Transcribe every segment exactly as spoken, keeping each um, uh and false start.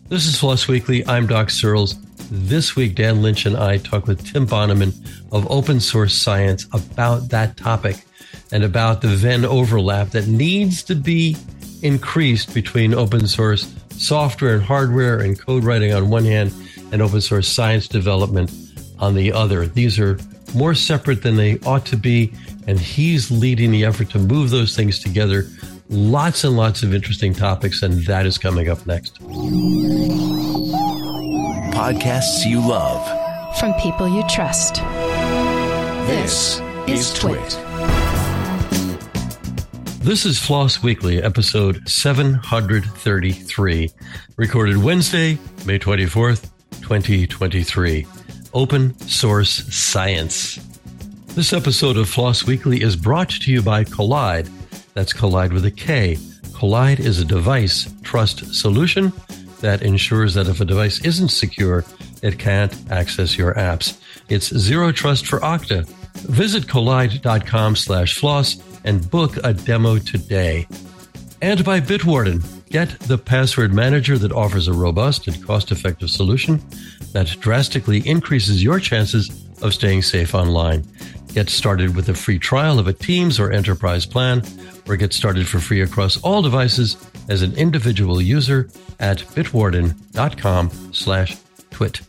This is Floss Weekly. I'm Doc Searles. This week, Dan Lynch and I talk with Tim Bonneman of Open Source Science about that topic and about the Venn overlap that needs to be increased between open source software and hardware and code writing on one hand and open source science development on the other. These are more separate than they ought to be, and he's leading the effort to move those things together. Lots and lots of interesting topics, and that is coming up next. Podcasts you love. From people you trust. This is Twit. This is Floss Weekly, episode seven thirty-three, recorded Wednesday, May twenty-fourth, twenty twenty-three. Open Source Science. This episode of Floss Weekly is brought to you by Kolide. That's Kolide with a K. Kolide is a device trust solution that ensures that if a device isn't secure, it can't access your apps. It's zero trust for Okta. Visit kolide.com slash floss and book a demo today. And by Bitwarden. Get the password manager that offers a robust and cost-effective solution that drastically increases your chances of staying safe online. Get started with a free trial of a Teams or Enterprise plan, or get started for free across all devices as an individual user at bitwarden.com slash twit.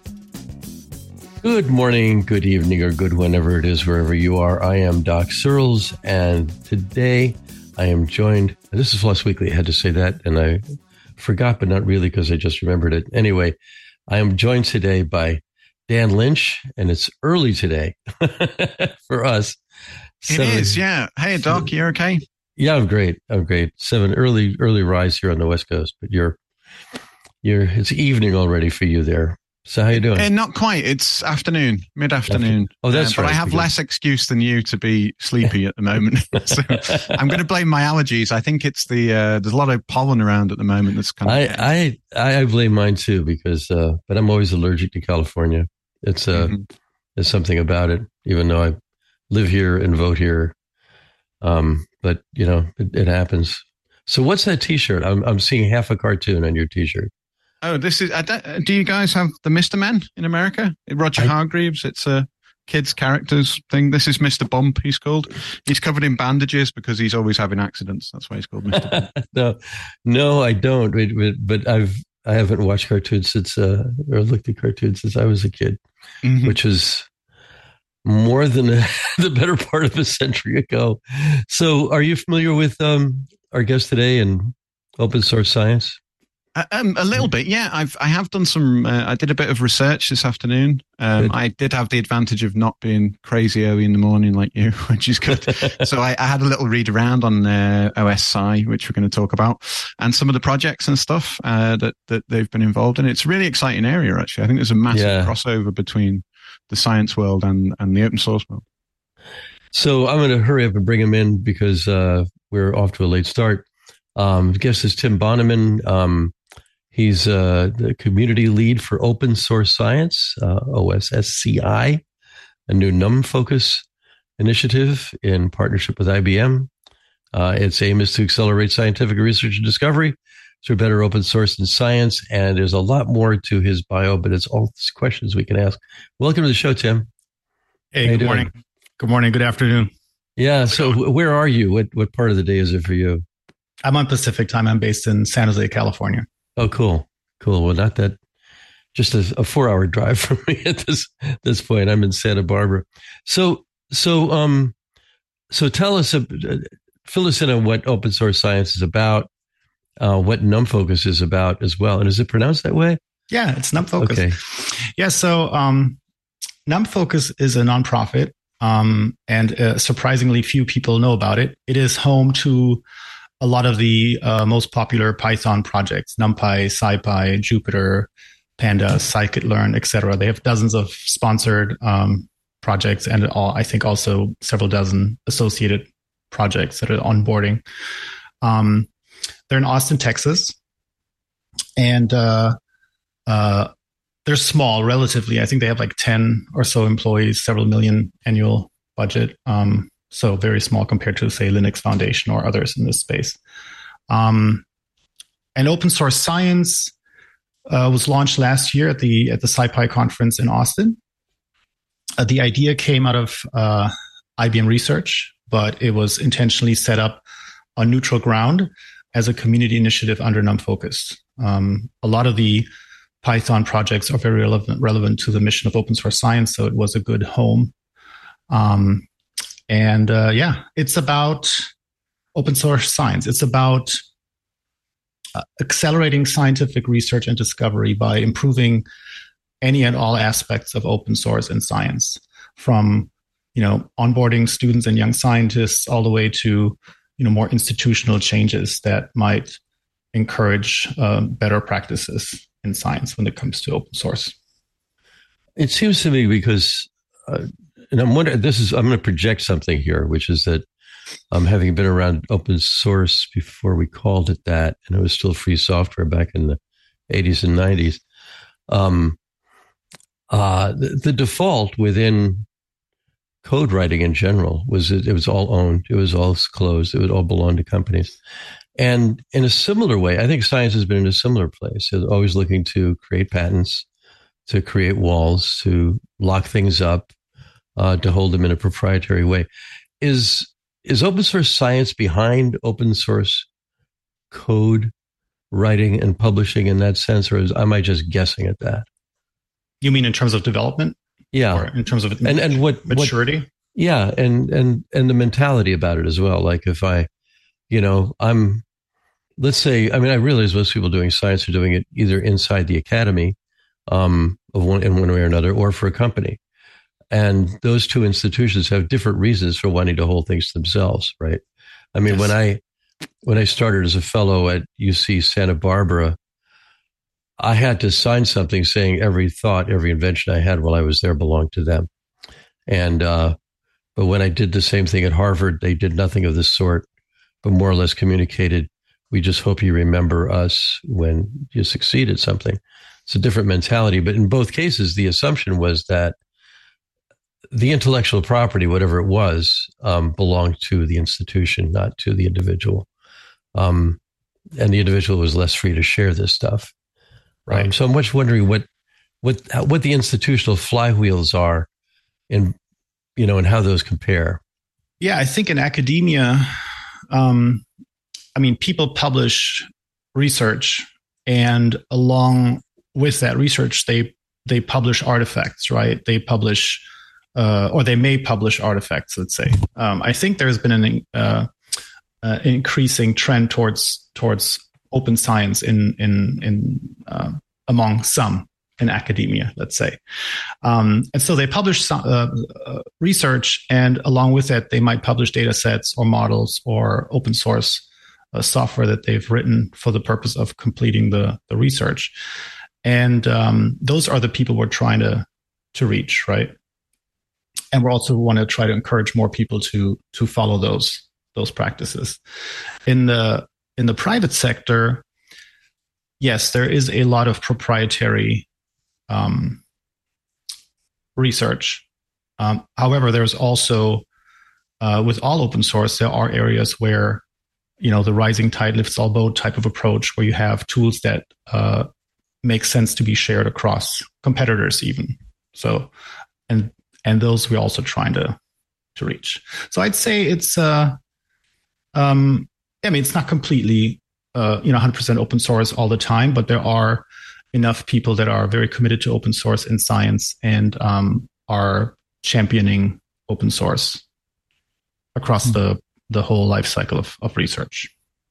Good morning, good evening, or good whenever it is, wherever you are. I am Doc Searles, and today I am joined, this is Floss Weekly, I had to say that, and I forgot, but not really because I just remembered it. Anyway, I am joined today by Dan Lynch, and it's early today for us. It Seven, is, yeah. Hey, Doc, you okay? Yeah, I'm great. I'm great. Seven early, early rise here on the West Coast, but you're, you're, it's evening already for you there. So how you doing? Uh, not quite. It's afternoon, mid-afternoon. Oh, that's uh, right. But I have because... less excuse than you to be sleepy at the moment. So I'm going to blame my allergies. I think it's the, uh, there's a lot of pollen around at the moment. That's kind of. I, I, I blame mine too because, uh, but I'm always allergic to California. It's, uh, mm-hmm. There's something about it, even though I live here and vote here. Um, but you know, it, it happens. So what's that t-shirt? I'm, I'm seeing half a cartoon on your t-shirt. Oh, this is, I don't, do you guys have the Mister Men in America? Roger I, Hargreaves. It's a kids characters thing. This is Mister Bump, he's called. He's covered in bandages because he's always having accidents. That's why he's called Mister Bump. no, no, I don't. But I've, I haven't watched cartoons since, uh, or looked at cartoons since I was a kid, mm-hmm. which is more than a, the better part of a century ago. So are you familiar with um, our guest today in Open Source Science? Uh, um, a little bit, yeah. I've I have done some. Uh, I did a bit of research this afternoon. Um, I did have the advantage of not being crazy early in the morning like you, which is good. So I, I had a little read around on uh, O S Sci, which we're going to talk about, and some of the projects and stuff uh, that that they've been involved in. It's a really exciting area, actually. I think there's a massive yeah. crossover between the science world and and the open source world. So I'm going to hurry up and bring him in because uh, we're off to a late start. Um, guest is Tim Bonneman. Um, He's uh, the community lead for Open Source Science, uh, O S S C I, a new NumFocus initiative in partnership with I B M. Uh, its aim is to accelerate scientific research and discovery through better open source and science. And there's a lot more to his bio, but it's all these questions we can ask. Welcome to the show, Tim. Hey, good morning. Good morning. Good afternoon. Yeah. So where are you? What what part of the day is it for you? I'm on Pacific time. I'm based in San Jose, California. Oh, cool. Cool. Well, not that, just a, a four hour drive from me at this, this point. I'm in Santa Barbara. So, so, um, so tell us, uh, fill us in on what open source science is about, uh, what NumFocus is about as well. And is it pronounced that way? Yeah, it's NumFocus. Okay. Yeah. So, um, NumFocus is a nonprofit, um, and uh, surprisingly few people know about it. It is home to a lot of the uh, most popular Python projects, NumPy, SciPy, Jupyter, Pandas, Scikit-learn, et cetera. They have dozens of sponsored um, projects and all, I think also several dozen associated projects that are onboarding. Um, they're in Austin, Texas, and uh, uh, they're small relatively. I think they have like ten or so employees, several million annual budget. Um, So very small compared to, say, Linux Foundation or others in this space. Um, and open source science uh, was launched last year at the at the SciPy conference in Austin. Uh, the idea came out of uh, I B M Research, but it was intentionally set up on neutral ground as a community initiative under NumFocus. Um, a lot of the Python projects are very relevant, relevant to the mission of open source science, so it was a good home. Um, and uh, yeah, it's about open source science. It's about uh, accelerating scientific research and discovery by improving any and all aspects of open source and science, from you know onboarding students and young scientists all the way to you know more institutional changes that might encourage uh, better practices in science when it comes to open source. It seems to me because, uh, and I'm wondering, this is, I'm going to project something here, which is that um, having been around open source before we called it that, and it was still free software back in the eighties and nineties, um, uh, the, the default within code writing in general was it, it was all owned, it was all closed, it would all belong to companies. And in a similar way, I think science has been in a similar place. It's always looking to create patents, to create walls, to lock things up, uh, to hold them in a proprietary way. Is is open source science behind open source code writing and publishing in that sense, or is, am I just guessing at that? You mean in terms of development? Yeah, or in terms of and and what maturity? What, yeah, and and and the mentality about it as well. Like if I, you know, I'm. Let's say, I mean, I realize most people doing science are doing it either inside the academy, um, of one in one way or another, or for a company. And those two institutions have different reasons for wanting to hold things to themselves, right? I mean, yes. when I when I started as a fellow at U C Santa Barbara, I had to sign something saying every thought, every invention I had while I was there belonged to them. And uh, but when I did the same thing at Harvard, they did nothing of this sort, but more or less communicated, we just hope you remember us when you succeed at something. It's a different mentality, but in both cases, the assumption was that the intellectual property, whatever it was, um, belonged to the institution, not to the individual. Um, and the individual was less free to share this stuff. Right. Um, so I'm much wondering what, what, what the institutional flywheels are and, you know, and how those compare. Yeah, I think in academia, um, I mean, people publish research, and along with that research, they they publish artifacts, right? They publish, uh, or they may publish artifacts. Let's say. Um, I think there's been an uh, uh, increasing trend towards towards open science in in in uh, among some in academia, let's say, um, and so they publish some, uh, uh, research, and along with that, they might publish data sets or models or open source Uh, software that they've written for the purpose of completing the, the research. And um, those are the people we're trying to to reach, right? And we also want to try to encourage more people to to follow those those practices. In the in the private sector, yes, there is a lot of proprietary um, research. Um, however, there's also, uh, with all open source, there are areas where you know, the rising tide lifts all boat type of approach, where you have tools that uh, make sense to be shared across competitors even. So, and and those we're also trying to to reach. So I'd say it's, uh, um, I mean, it's not completely, uh, you know, one hundred percent open source all the time, but there are enough people that are very committed to open source in science and um, are championing open source across mm-hmm. the the whole life cycle of, of research.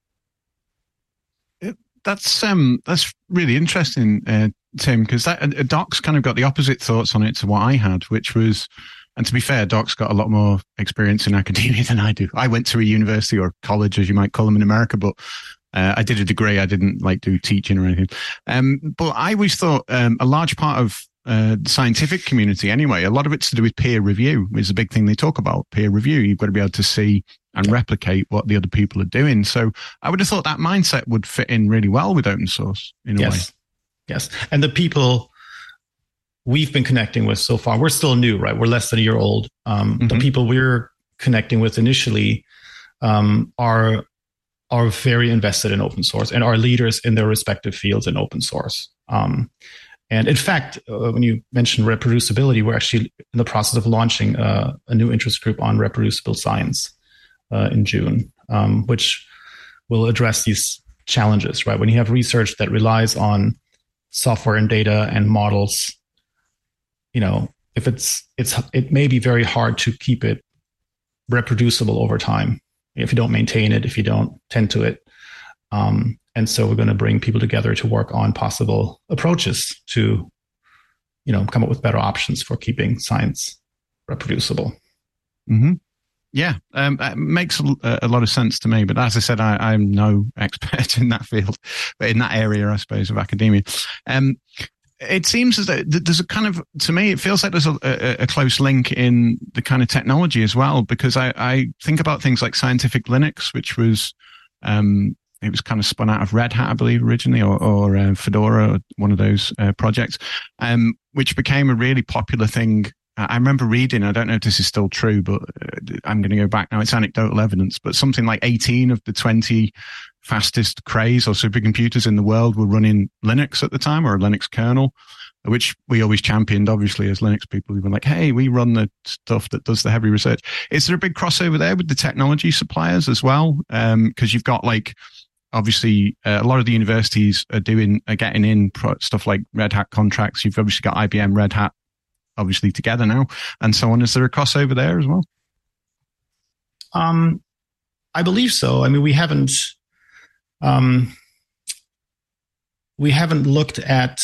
That's um, that's really interesting, uh, Tim, because that uh, Doc's kind of got the opposite thoughts on it to what I had, which was, and to be fair, Doc's got a lot more experience in academia than I do. I went to a university or college, as you might call them in America, but uh, I did a degree. I didn't like do teaching or anything. Um, but I always thought um, a large part of uh, the scientific community, anyway, a lot of it's to do with peer review. Is a big thing they talk about. Peer review. You've got to be able to see and replicate what the other people are doing. So I would have thought that mindset would fit in really well with open source in a yes. way. Yes. And the people we've been connecting with so far, we're still new, right? We're less than a year old. Um, mm-hmm. The people we're connecting with initially um, are are very invested in open source and are leaders in their respective fields in open source. Um, and in fact, uh, when you mentioned reproducibility, we're actually in the process of launching uh, a new interest group on reproducible science uh, in June, um, which will address these challenges, right? When you have research that relies on software and data and models, you know, if it's, it's, it may be very hard to keep it reproducible over time if you don't maintain it, if you don't tend to it. Um, and so we're going to bring people together to work on possible approaches to, you know, come up with better options for keeping science reproducible. Mm-hmm. Yeah, um, it makes a, a lot of sense to me. But as I said, I, I'm no expert in that field, but in that area, I suppose, of academia. Um, it seems as though there's a kind of, to me, it feels like there's a, a, a close link in the kind of technology as well, because I, I think about things like Scientific Linux, which was, um, it was kind of spun out of Red Hat, I believe, originally, or, or uh, Fedora, one of those uh, projects, um, which became a really popular thing. I remember reading, I don't know if this is still true, but I'm going to go back now. It's anecdotal evidence, but something like eighteen of the twenty fastest Crays or supercomputers in the world were running Linux at the time, or a Linux kernel, which we always championed, obviously, as Linux people. We were like, hey, we run the stuff that does the heavy research. Is there a big crossover there with the technology suppliers as well? Um, because you've got like, obviously, uh, a lot of the universities are doing, are getting in pro- stuff like Red Hat contracts. You've obviously got I B M, Red Hat, obviously together now, and so on. Is there a crossover there as well? Um, I believe so. I mean, we haven't, um, we haven't looked at.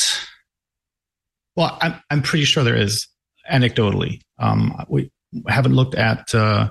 Well, I'm I'm pretty sure there is anecdotally. Um, we haven't looked at uh,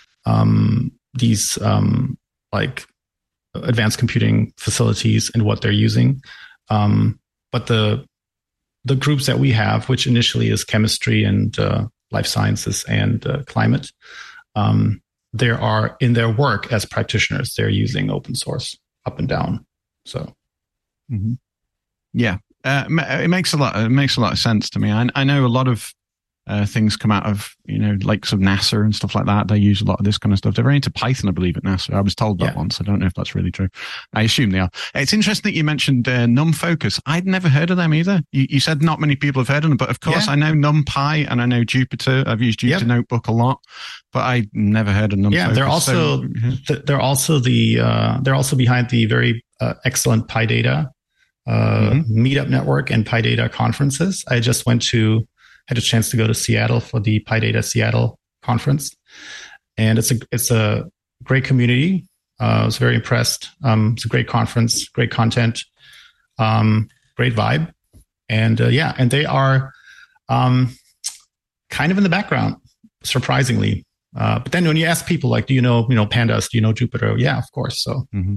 um, these um, like advanced computing facilities and what they're using, um, but the the groups that we have, which initially is chemistry and uh, life sciences and uh, climate, um, there are in their work as practitioners, they're using open source up and down. So, mm-hmm. yeah, uh, it makes a lot. It makes a lot of sense to me. I, I know a lot of uh, things come out of, you know, like some NASA and stuff like that. They use a lot of this kind of stuff. They're very into Python, I believe, at NASA. I was told that yeah. once. I don't know if that's really true. I assume they are. It's interesting that you mentioned uh, NumFocus. I'd never heard of them either. You, you said not many people have heard of them, but of course yeah. I know NumPy and I know Jupyter. I've used Jupyter yep. Notebook a lot, but I never heard of NumFocus. Yeah, they're also so, yeah. they're also the uh, they're also behind the very uh, excellent PyData uh, mm-hmm. meetup network and PyData conferences. I just went to. Had a chance to go to Seattle for the PyData Seattle conference, and it's a it's a great community. Uh, I was very impressed. Um, it's a great conference, great content, um, great vibe, and uh, yeah, and they are um, kind of in the background, surprisingly. Uh, but then when you ask people, like, do you know you know Pandas? Do you know Jupyter? Yeah, of course. So. Mm-hmm.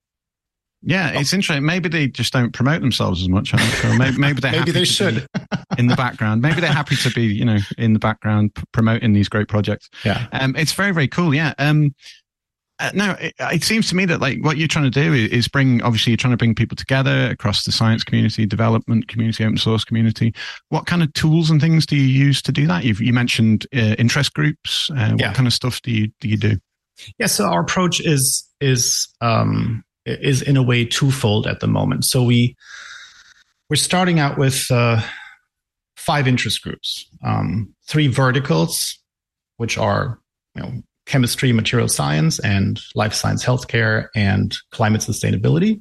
Yeah, it's interesting. Maybe they just don't promote themselves as much. I'm not sure. Maybe, maybe they're maybe happy they to should in the background. Maybe they're happy to be, you know, in the background p- promoting these great projects. Yeah, um, it's very, very cool. Yeah. Um, uh, now it, it seems to me that like what you're trying to do is, is bring. Obviously, you're trying to bring people together across the science community, development community, open source community. What kind of tools and things do you use to do that? You've you mentioned uh, interest groups. Uh, what yeah. kind of stuff do you do you do? Yeah. So our approach is is. Um, is in a way twofold at the moment. So we, we're starting out with uh, five interest groups, um, three verticals, which are, you know, chemistry, material science, and life science, healthcare, and climate sustainability.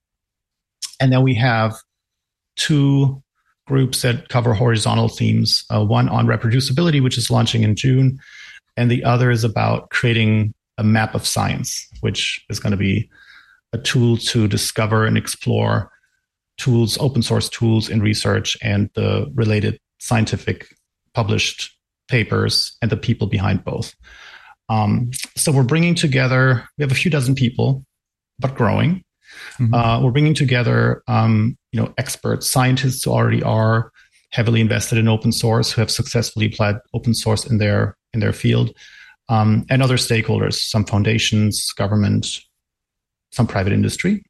And then we have two groups that cover horizontal themes, uh, one on reproducibility, which is launching in June, and the other is about creating a map of science, which is going to be a tool to discover and explore tools, open source tools in research and the related scientific published papers and the people behind both. Um, so we're bringing together, we have a few dozen people, but growing. Mm-hmm. Uh, we're bringing together, um, you know, experts, scientists who already are heavily invested in open source, who have successfully applied open source in their in their field, um, and other stakeholders, some foundations, government, some private industry,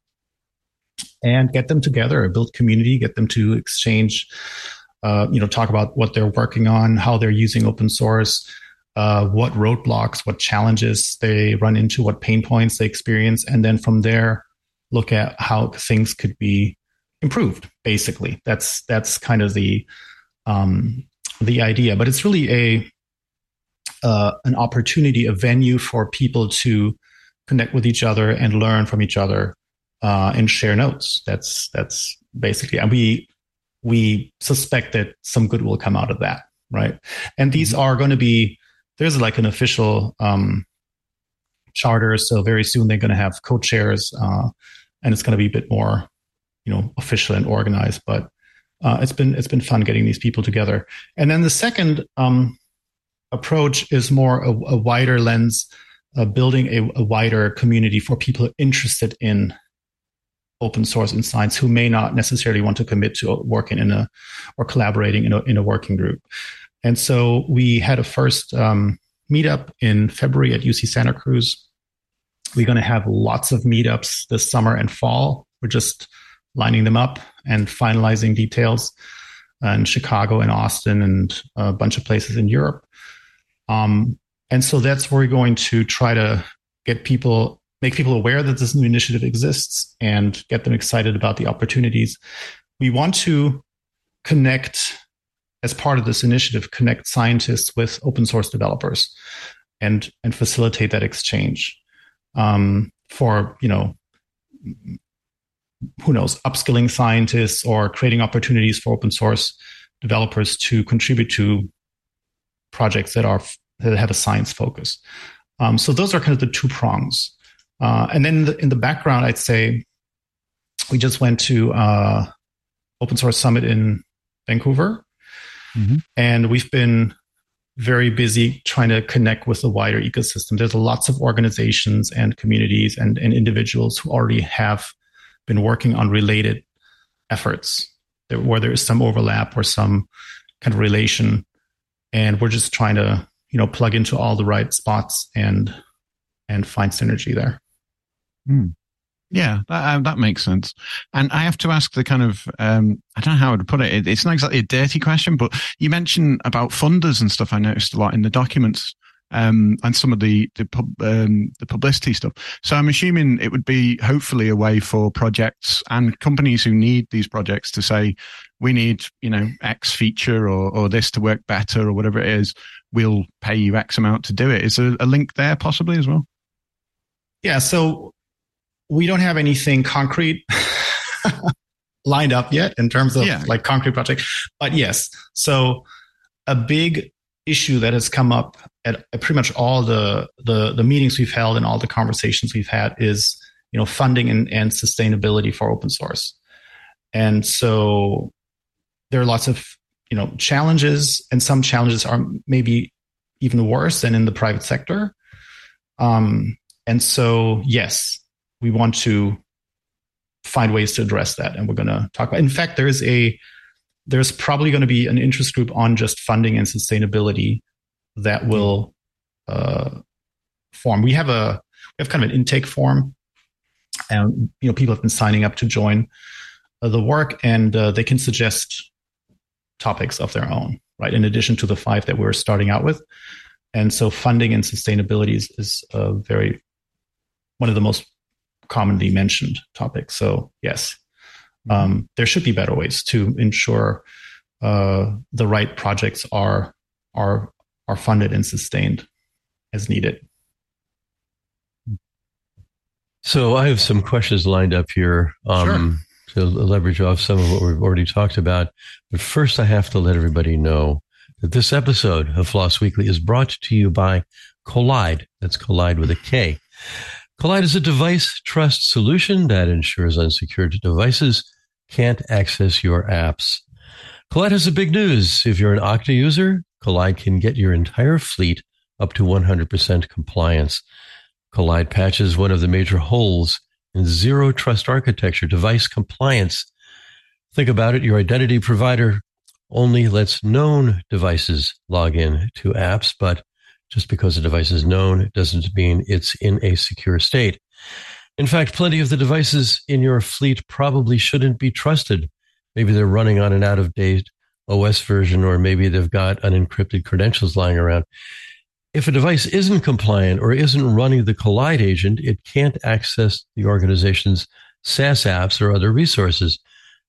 and get them together, build community, get them to exchange, uh, you know, talk about what they're working on, how they're using open source, uh, what roadblocks, what challenges they run into, what pain points they experience, and then from there, look at how things could be improved. Basically, that's that's kind of the um, the idea. But it's really a uh, an opportunity, a venue for people to connect with each other and learn from each other uh, and share notes. That's that's basically, and we we suspect that some good will come out of that, right? And these are going to be, there's like an official um, charter, so very soon they're going to have co-chairs, uh, and it's going to be a bit more, you know, official and organized. But uh, it's been it's been fun getting these people together. And then the second um, approach is more a, a wider lens, uh, building a, a wider community for people interested in open source and science who may not necessarily want to commit to working in a or collaborating in a in a working group. And so we had a first um, meetup in February at U C Santa Cruz. We're going to have lots of meetups this summer and fall. We're just lining them up and finalizing details in Chicago and Austin and a bunch of places in Europe. Um, and so that's where we're going to try to get people make people aware that this new initiative exists and get them excited about the opportunities. We want to connect, as part of this initiative, connect scientists with open source developers and, and facilitate that exchange um, for, you know, who knows, upskilling scientists or creating opportunities for open source developers to contribute to projects that are that have a science focus. Um, so those are kind of the two prongs. Uh, and then in the, in the background, I'd say we just went to uh, Open Source Summit in Vancouver, mm-hmm. and we've been very busy trying to connect with the wider ecosystem. There's lots of organizations and communities and, and individuals who already have been working on related efforts where there is some overlap or some kind of relation, and we're just trying to, you know, plug into all the right spots and and find synergy there. Mm. Yeah, that, uh, that makes sense. And I have to ask the kind of, um, I don't know how I would put it. it. It's not exactly a dirty question, but you mentioned about funders and stuff. I noticed a lot in the documents um, and some of the the, pub, um, the publicity stuff. So I'm assuming it would be hopefully a way for projects and companies who need these projects to say, we need, you know, X feature or, or this to work better or whatever it is. We'll pay you X amount to do it. Is there a link there possibly as well? Yeah, so we don't have anything concrete lined up yet in terms of yeah. like concrete project, but yes. So a big issue that has come up at pretty much all the, the, the meetings we've held and all the conversations we've had is, you know, funding and, and sustainability for open source. And so there are lots of, you know, challenges, and some challenges are maybe even worse than in the private sector. Um, and so, yes, we want to find ways to address that, and we're going to talk about. In fact, there is a there's probably going to be an interest group on just funding and sustainability that will uh, form. We have a we have kind of an intake form, and you know people have been signing up to join uh, the work, and uh, they can suggest topics of their own, right? In addition to the five that we're starting out with, and so funding and sustainability is, is a very one of the most commonly mentioned topics. So yes, um, there should be better ways to ensure uh, the right projects are are are funded and sustained as needed. So I have some questions lined up here um, sure. to leverage off some of what we've already talked about. But first, I have to let everybody know that this episode of Floss Weekly is brought to you by Kolide. That's Kolide with a K. Kolide is a device trust solution that ensures unsecured devices can't access your apps. Kolide has a big news. If you're an Okta user, Kolide can get your entire fleet up to one hundred percent compliance. Kolide patches one of the major holes in zero trust architecture, device compliance. Think about it. Your identity provider only lets known devices log in to apps, but just because a device is known doesn't mean it's in a secure state. In fact, plenty of the devices in your fleet probably shouldn't be trusted. Maybe they're running on an out-of-date O S version, or maybe they've got unencrypted credentials lying around. If a device isn't compliant or isn't running the Kolide agent, it can't access the organization's SaaS apps or other resources.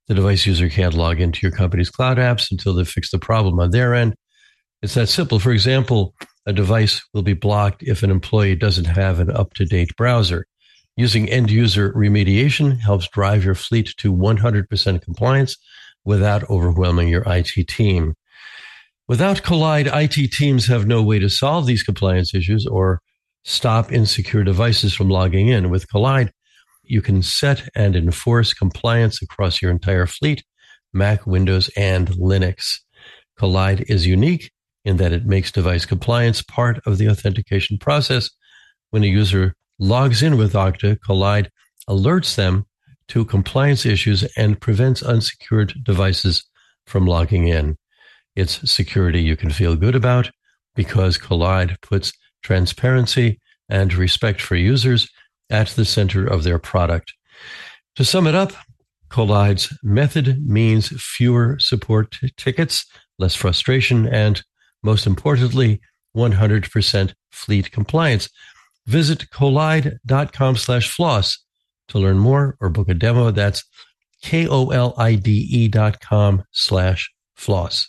the device user can't log into your company's cloud apps until they fix the problem on their end. It's that simple. For example, a device will be blocked if an employee doesn't have an up-to-date browser. Using end-user remediation helps drive your fleet to one hundred percent compliance without overwhelming your I T team. Without Kolide, I T teams have no way to solve these compliance issues or stop insecure devices from logging in. With Kolide, you can set and enforce compliance across your entire fleet, Mac, Windows, and Linux. Kolide is unique in that it makes device compliance part of the authentication process. When a user logs in with Okta, Kolide alerts them to compliance issues and prevents unsecured devices from logging in. It's security you can feel good about because Kolide puts transparency and respect for users at the center of their product. To sum it up, Kolide's method means fewer support t- tickets, less frustration, and most importantly, one hundred percent fleet compliance. Visit kolide.com slash floss to learn more or book a demo. That's K-O-L-I-D-E dot com slash floss.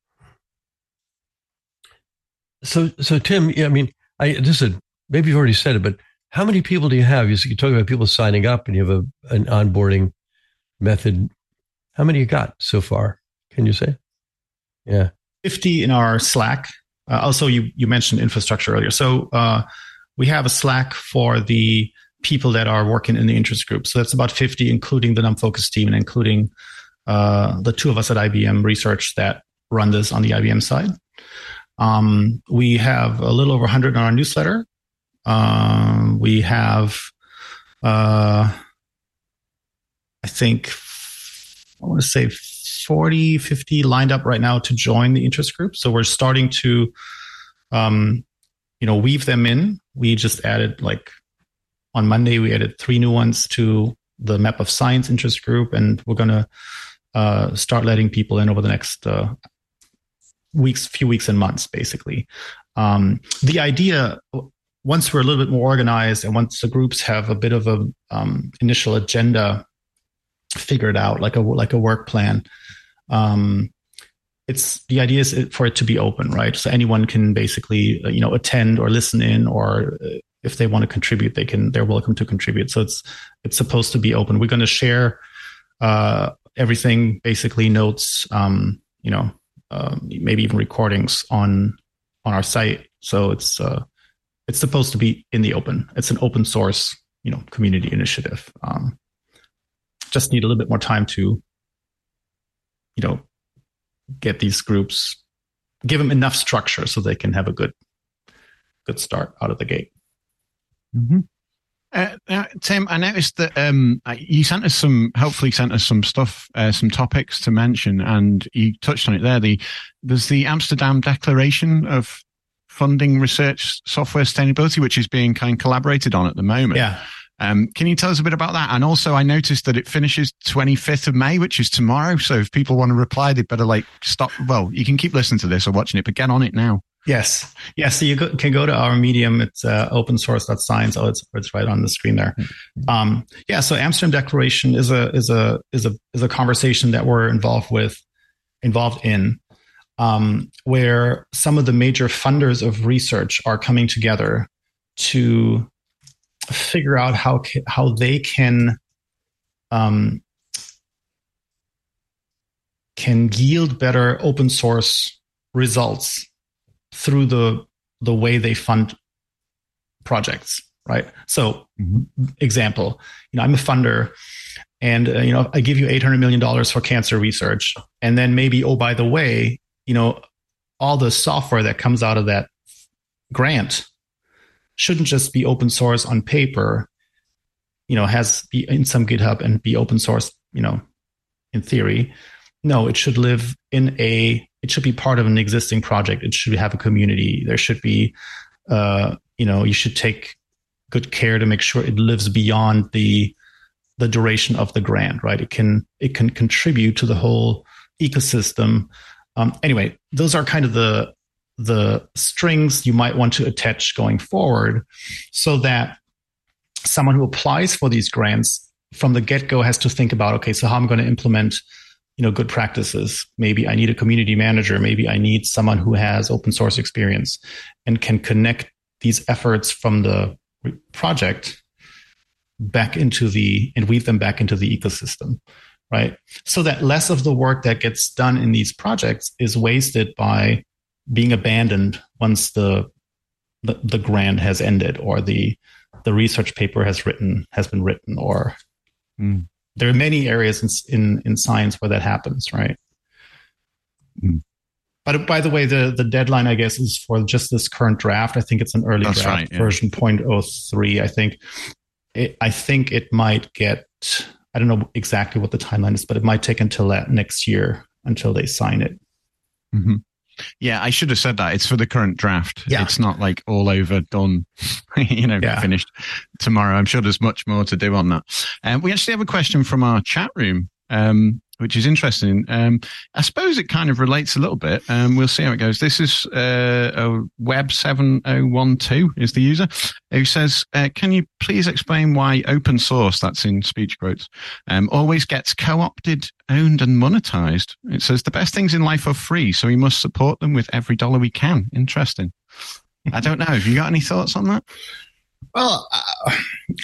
So, so Tim, I mean, I just said, maybe you've already said it, but how many people do you have? You, you talk about people signing up and you have a, an onboarding method. How many you got so far? Can you say? Yeah. fifty in our Slack. Uh, also, you, you mentioned infrastructure earlier. So uh, we have a Slack for the people that are working in the interest group. So that's about fifty, including the NumFocus team and including uh, the two of us at I B M Research that run this on the I B M side. Um, we have a little over one hundred on our newsletter. Um, we have, uh, I think, I want to say forty, fifty lined up right now to join the interest group. So we're starting to, um, you know, weave them in. We just added, like, on Monday, we added three new ones to the Map of Science interest group, and we're going to uh, start letting people in over the next uh, weeks, few weeks and months, basically. Um, the idea, once we're a little bit more organized and once the groups have a bit of a um, initial agenda figured out, like a like a work plan, um, it's the idea is for it to be open, right? So anyone can basically, you know, attend or listen in, or if they want to contribute, they can. They're welcome to contribute. So it's it's supposed to be open. We're going to share uh, everything, basically notes, um, you know, uh, maybe even recordings on on our site. So it's uh, it's supposed to be in the open. It's an open source, you know, community initiative. Um, just need a little bit more time to, you know, get these groups, give them enough structure so they can have a good, good start out of the gate. Mm-hmm. Uh, uh, Tim, I noticed that um, you sent us some, hopefully sent us some stuff, uh, some topics to mention, and you touched on it there. The There's the Amsterdam Declaration of Funding Research Software Sustainability, which is being kind of collaborated on at the moment. Yeah. Um, can you tell us a bit about that? And also, I noticed that it finishes twenty-fifth of May, which is tomorrow. So if people want to reply, they better like stop. Well, you can keep listening to this or watching it, but get on it now. Yes. Yes. So you go, can go to our Medium. It's uh, open source dot science. Oh, it's it's right on the screen there. Um, yeah. So Amsterdam Declaration is a is a is a is a conversation that we're involved with, involved in, um, where some of the major funders of research are coming together to figure out how ca- how they can um, can yield better open source results through the the way they fund projects, right? So, mm-hmm. example, you know, I'm a funder, and uh, you know, I give you eight hundred million dollars for cancer research, and then maybe, oh, by the way, you know, all the software that comes out of that grant shouldn't just be open source on paper, you know, has be in some GitHub and be open source, you know, in theory. No, it should live in a, it should be part of an existing project. It should have a community. There should be, uh, you know, you should take good care to make sure it lives beyond the, the duration of the grant, right? It can, it can contribute to the whole ecosystem. Um, anyway, those are kind of the, the strings you might want to attach going forward so that someone who applies for these grants from the get-go has to think about, okay, so how I'm going to implement, you know, good practices. Maybe I need a community manager. Maybe I need someone who has open source experience and can connect these efforts from the project back into the, and weave them back into the ecosystem, right? So that less of the work that gets done in these projects is wasted by being abandoned once the the, the grant has ended, or the the research paper has written has been written, or mm. there are many areas in, in in science where that happens, right? Mm. But by the way, the the deadline, I guess, is for just this current draft. I think it's an early That's draft, right, yeah. version zero point zero three. I think it, I think it might get. I don't know exactly what the timeline is, but it might take until that next year until they sign it. Mm-hmm. Yeah, I should have said that. It's for the current draft. Yeah. It's not like all over, done, you know, yeah. finished tomorrow. I'm sure there's much more to do on that. Um, we actually have a question from our chat room, um, which is interesting. Um, I suppose it kind of relates a little bit. Um, we'll see how it goes. This is uh, a Web seven oh one two is the user, who says, uh, can you please explain why open source, that's in speech quotes, um, always gets co-opted, owned and monetized? It says the best things in life are free, so we must support them with every dollar we can. Interesting. I don't know. Have you got any thoughts on that? Well, uh,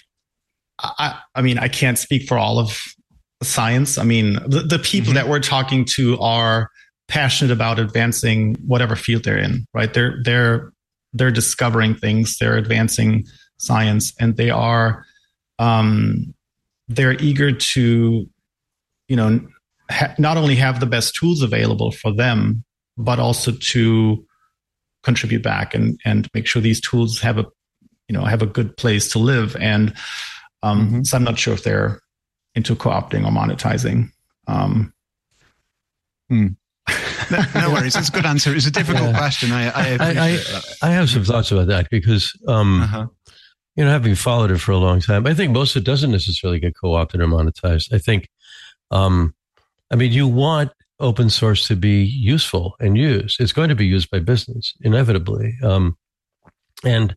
I, I mean, I can't speak for all of science. I mean, the, the people mm-hmm. that we're talking to are passionate about advancing whatever field they're in, right? They're they're they're discovering things, they're advancing science, and they are um, they're eager to, you know, ha- not only have the best tools available for them, but also to contribute back and and make sure these tools have a, you know, have a good place to live. And um, mm-hmm. so I'm not sure if they're into co-opting or monetizing. Um, hmm. no, no worries. It's a good answer. It's a difficult yeah. question. I I, I, I, I have some thoughts about that because, um, uh-huh. you know, having followed it for a long time, I think most of it doesn't necessarily get co-opted or monetized. I think, um, I mean, you want open source to be useful and used. It's going to be used by business, inevitably. Um, and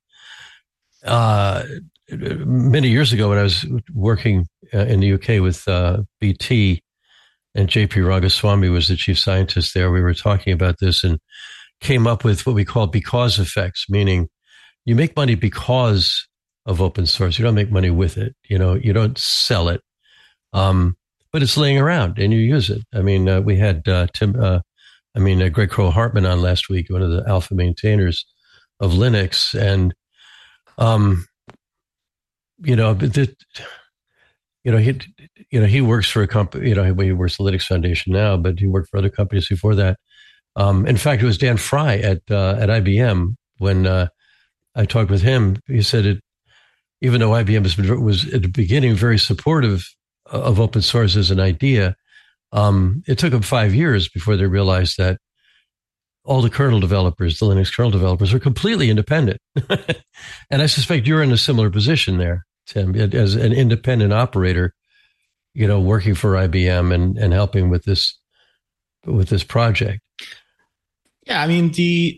uh, many years ago when I was working uh, in the U K with uh, B T, and J P Raghaswamy was the chief scientist there, we were talking about this and came up with what we call because effects, meaning you make money because of open source. You don't make money with it. You know, you don't sell it, um, but it's laying around and you use it. I mean, uh, we had uh, Tim, uh, I mean, uh, Greg Kroll-Hartman on last week, one of the alpha maintainers of Linux, and um, you know, but the, you know, he, you know, he works for a company, you know, he works at the Linux Foundation now, but he worked for other companies before that. Um, in fact, it was Dan Fry at, uh, at I B M when, uh, I talked with him. He said it, even though I B M has been, was at the beginning very supportive of open source as an idea, um, it took them five years before they realized that all the kernel developers, the Linux kernel developers, are completely independent. And I suspect you're in a similar position there, Tim, as an independent operator, you know, working for I B M and, and helping with this, with this project. Yeah. I mean, the,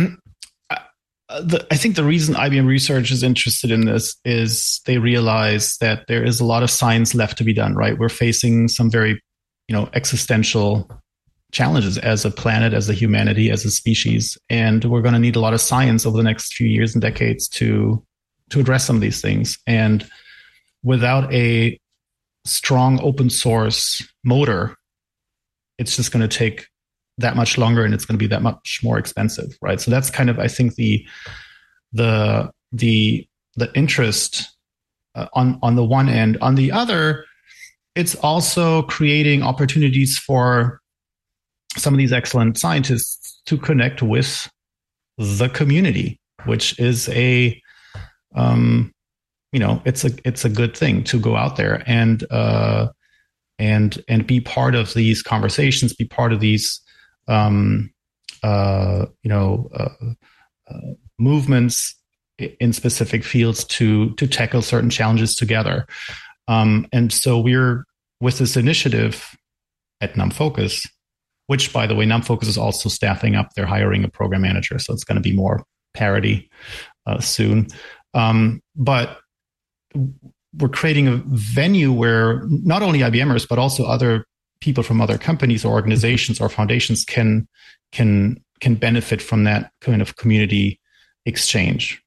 the, I think the reason I B M Research is interested in this is they realize that there is a lot of science left to be done, right? We're facing some very, you know, existential challenges as a planet, as a humanity, as a species. And we're going to need a lot of science over the next few years and decades to, to address some of these things. And without a strong open source motor, it's just going to take that much longer and it's going to be that much more expensive, right? So that's kind of, I think, the the the the interest uh, on on the one end. On the other, it's also creating opportunities for some of these excellent scientists to connect with the community, which is a um, you know, it's a it's a good thing to go out there and uh, and and be part of these conversations, be part of these um, uh, you know uh, uh, movements in specific fields to to tackle certain challenges together. Um, and so we're with this initiative at NumFocus, which, by the way, NumFocus is also staffing up. They're hiring a program manager, so it's going to be more parity uh, soon. Um, but we're creating a venue where not only I B Mers, but also other people from other companies or organizations or foundations can can can benefit from that kind of community exchange.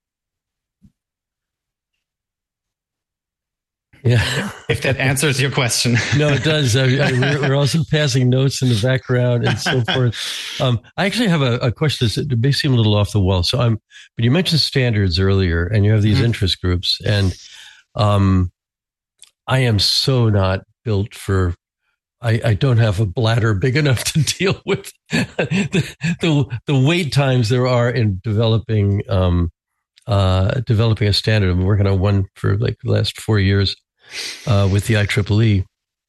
Yeah, if that answers your question. No, it does. I, I, we're, we're also passing notes in the background and so forth. Um, I actually have a, a question that may seem a little off the wall. So I'm, but you mentioned standards earlier, and you have these mm-hmm. interest groups, and um, I am so not built for. I, I don't have a bladder big enough to deal with the, the the wait times there are in developing um, uh, developing a standard. I'm working on one for like the last four years. Uh, with the I triple E,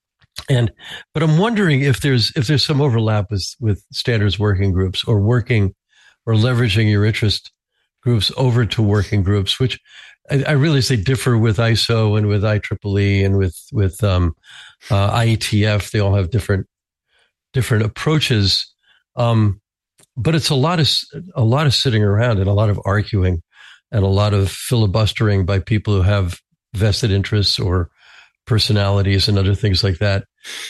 and but I'm wondering if there's if there's some overlap with with standards working groups or working or leveraging your interest groups over to working groups, which I, I realize they differ with I S O and with I triple E and with with um, uh, I E T F. They all have different different approaches, um, but it's a lot of a lot of sitting around and a lot of arguing and a lot of filibustering by people who have vested interests or personalities and other things like that.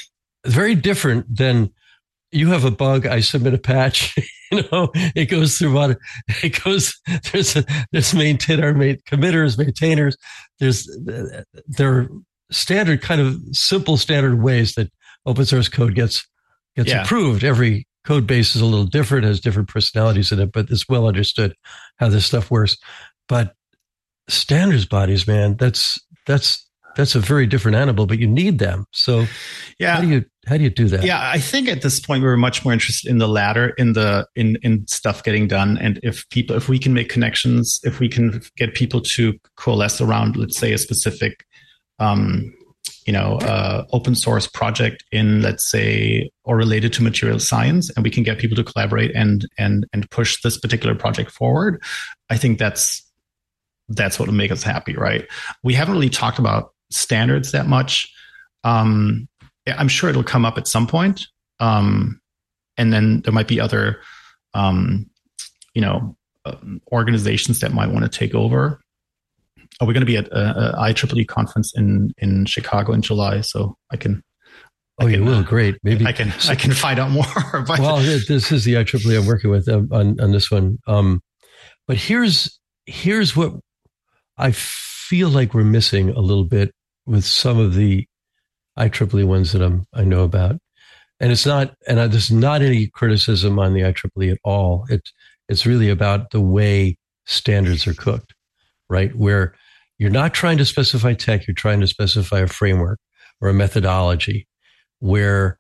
Very different than you have a bug, I submit a patch, you know, it goes through what it goes, there's a, there's maintainer, committers, maintainers. There's, there are standard kind of simple standard ways that open source code gets, gets yeah. approved. Every code base is a little different, has different personalities in it, but it's well understood how this stuff works. But standards bodies, man, that's that's that's a very different animal, but you need them. So yeah, how do you how do you do that? Yeah, I think at this point we were much more interested in the latter, in the in in stuff getting done, and if people if we can make connections, if we can get people to coalesce around, let's say, a specific um you know uh open source project in, let's say, or related to material science, and we can get people to collaborate and and and push this particular project forward, I think that's That's what will make us happy, right? We haven't really talked about standards that much. Um, I'm sure it'll come up at some point. Um, and then there might be other, um, you know, uh, organizations that might want to take over. Oh, we're going to be at a, a I triple E conference in, in Chicago in July, so I can. Oh, I you can, will. Great. Maybe I can. I can find out more. But well, this is the I triple E I'm working with um, on on this one. Um, but here's here's what I feel like we're missing a little bit with some of the I triple E ones that I'm, I know about. And it's not, and I, there's not any criticism on the I triple E at all. It, it's really about the way standards are cooked, right? Where you're not trying to specify tech, you're trying to specify a framework or a methodology where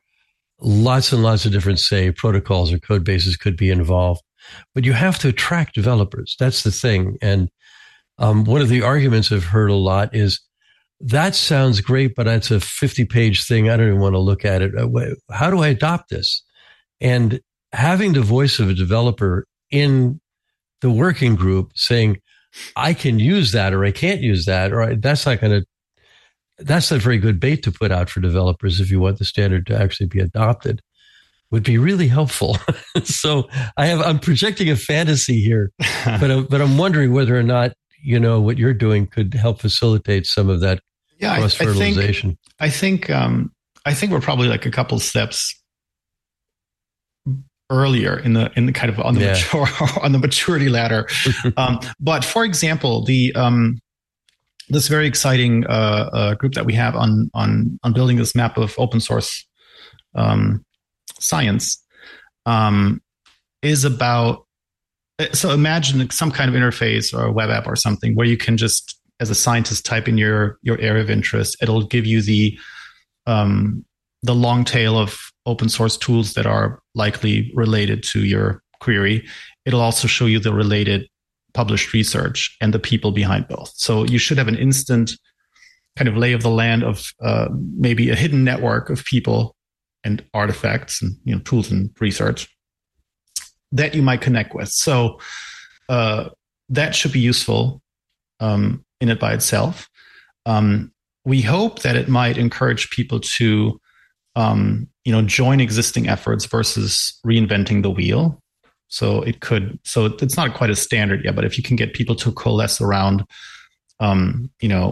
lots and lots of different, say, protocols or code bases could be involved. But you have to attract developers. That's the thing. And Um, one of the arguments I've heard a lot is that sounds great, but it's a fifty page thing. I don't even want to look at it. How do I adopt this? And having the voice of a developer in the working group saying, I can use that, or I can't use that, or that's not going to, that's not very good bait to put out for developers if you want the standard to actually be adopted, would be really helpful. So I have, I'm projecting a fantasy here, but I'm, but I'm wondering whether or not, you know, what you're doing could help facilitate some of that yeah, cross fertilization. I think, I think, um, I think we're probably like a couple steps earlier in the in the kind of on the yeah. mature on the maturity ladder. um, but for example, the um, this very exciting uh, uh, group that we have on on on building this map of open source um, science um, is about. So imagine some kind of interface or a web app or something where you can just, as a scientist, type in your your area of interest. It'll give you the um, the long tail of open source tools that are likely related to your query. It'll also show you the related published research and the people behind both. So you should have an instant kind of lay of the land of uh, maybe a hidden network of people and artifacts and, you know, tools and research that you might connect with. So uh, that should be useful um, in it by itself. Um, we hope that it might encourage people to, um, you know, join existing efforts versus reinventing the wheel. So it could, so it's not quite a standard yet, but if you can get people to coalesce around, um, you know,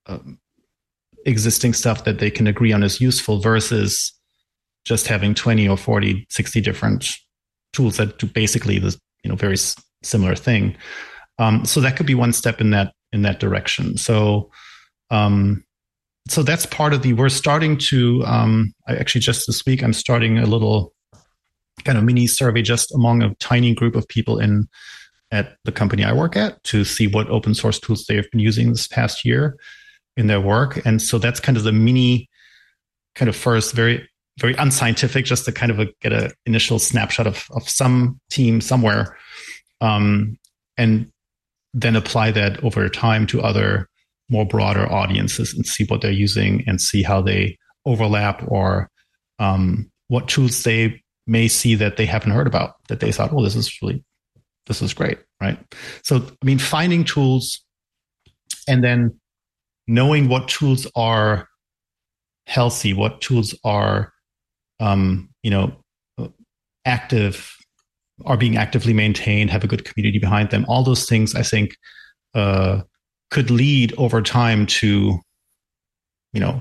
um, existing stuff that they can agree on is useful versus just having twenty or forty, sixty different tools that do basically this, you know, very s- similar thing. Um, so that could be one step in that in that direction. So, um, so that's part of the. We're starting to. Um, I actually just this week I'm starting a little kind of mini survey just among a tiny group of people in at the company I work at to see what open source tools they have been using this past year in their work. And so that's kind of the mini, kind of first, very very unscientific, just to kind of a, get an initial snapshot of of some team somewhere, um, and then apply that over time to other more broader audiences and see what they're using and see how they overlap or um, what tools they may see that they haven't heard about that they thought, oh, this is really, this is great, right? So, I mean, finding tools and then knowing what tools are healthy, what tools are, um, you know, active, are being actively maintained, have a good community behind them. All those things, I think, uh, could lead over time to, you know,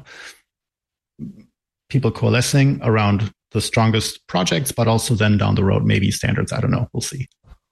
people coalescing around the strongest projects, but also then down the road, maybe standards. I don't know. We'll see.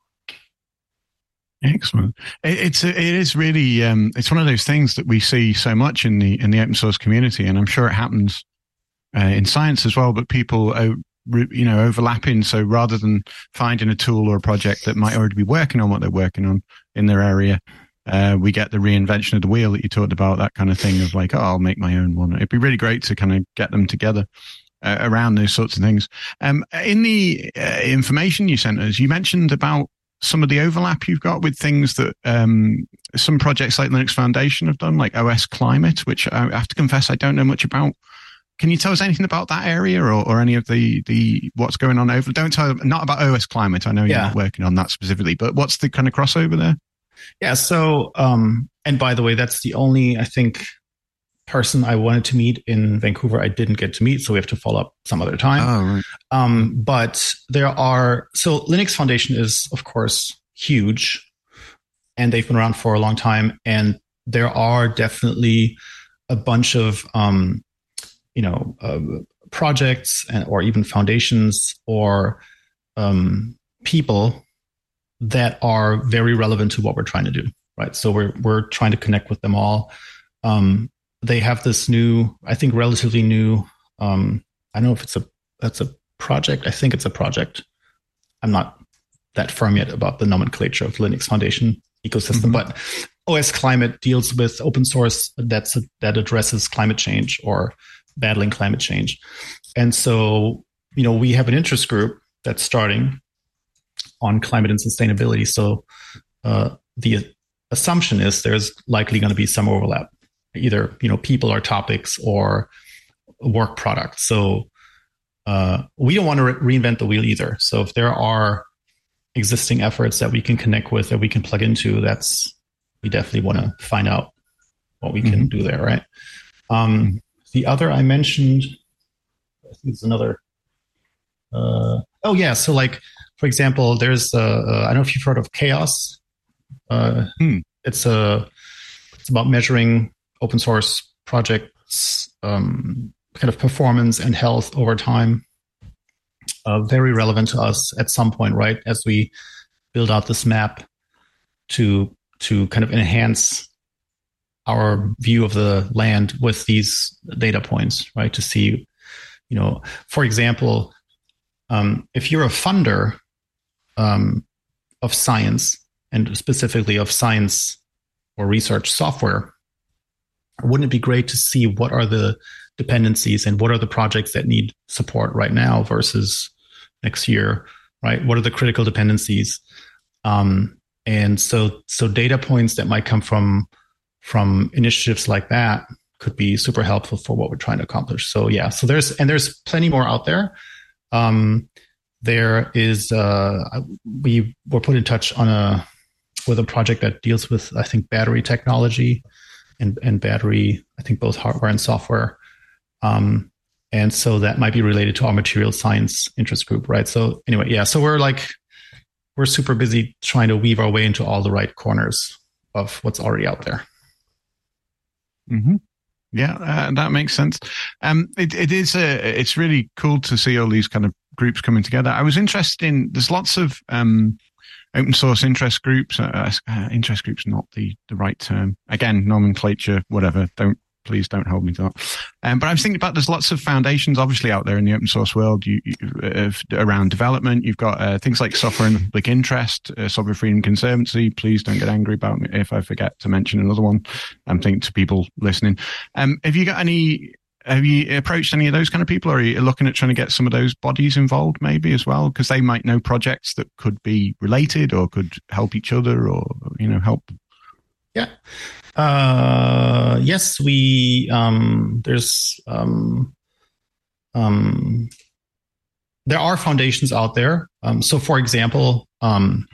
Excellent. It, it's it is really um, it's one of those things that we see so much in the in the open source community, and I'm sure it happens uh, in science as well. But people, uh, you know, overlapping. So rather than finding a tool or a project that might already be working on what they're working on in their area, uh, we get the reinvention of the wheel that you talked about. That kind of thing of like, oh, I'll make my own one. It'd be really great to kind of get them together uh, around those sorts of things. Um, in the uh, information you sent us, you mentioned about some of the overlap you've got with things that um, some projects like Linux Foundation have done, like O S Climate, which I have to confess I don't know much about. Can you tell us anything about that area or, or any of the, the what's going on over? Don't tell not about O S Climate. I know you're yeah. not working on that specifically, but what's the kind of crossover there? Yeah. So, um, and by the way, that's the only I think person I wanted to meet in Vancouver. I didn't get to meet, so we have to follow up some other time. Oh, right. Um, but there are, so Linux Foundation is, of course, huge, and they've been around for a long time. And there are definitely a bunch of, um, you know, uh, projects and, or even foundations or um, people that are very relevant to what we're trying to do, right? So we're we're trying to connect with them all. Um, They have this new, I think, relatively new. Um, I don't know if it's a that's a project. I think it's a project. I'm not that firm yet about the nomenclature of Linux Foundation ecosystem, mm-hmm. but O S Climate deals with open source that's a, that addresses climate change or battling climate change. And so, you know, we have an interest group that's starting on climate and sustainability. So uh, the assumption is there's likely going to be some overlap. Either, you know, people or topics or work products. So uh, we don't want to re- reinvent the wheel either. So if there are existing efforts that we can connect with, that we can plug into, that's, we definitely want to find out what we can mm-hmm. do there, right? Um, the other I mentioned, I think it's another, uh, oh yeah, so like, for example, there's, uh, uh, I don't know if you've heard of Chaos. Uh, hmm. It's a, it's about measuring open source projects, um, kind of performance and health over time. Uh, very relevant to us at some point, right? As we build out this map to to kind of enhance our view of the land with these data points, right? To see, you know, for example, um, if you're a funder um, of science and specifically of science or research software, wouldn't it be great to see what are the dependencies and what are the projects that need support right now versus next year, right? What are the critical dependencies? Um, and so, so data points that might come from, from initiatives like that could be super helpful for what we're trying to accomplish. So yeah, so there's, and there's plenty more out there. Um, there is, uh, we were put in touch on a, with a project that deals with, I think, battery technology and, and battery, I think both hardware and software. Um, and so that might be related to our material science interest group, right? So anyway, yeah, so we're like, we're super busy trying to weave our way into all the right corners of what's already out there. Mm-hmm. Yeah, uh, that makes sense. Um, it, it is, uh, it's really cool to see all these kind of groups coming together. I was interested in, there's lots of um, open source interest groups. Uh, uh, interest groups, not the, the right term. Again, nomenclature, whatever. Don't, please don't hold me to that. Um, but I was thinking about, there's lots of foundations obviously out there in the open source world you, you, uh, around development. You've got uh, things like Software in Public Interest, uh, Software Freedom Conservancy. Please don't get angry about me if I forget to mention another one. I'm thinking to people listening. Um, have you got any, have you approached any of those kind of people, or are you looking at trying to get some of those bodies involved maybe as well? Because they might know projects that could be related or could help each other, or, you know, help. Yeah. Uh, yes, we, um, there's, um, um, there are foundations out there. Um, so for example, um,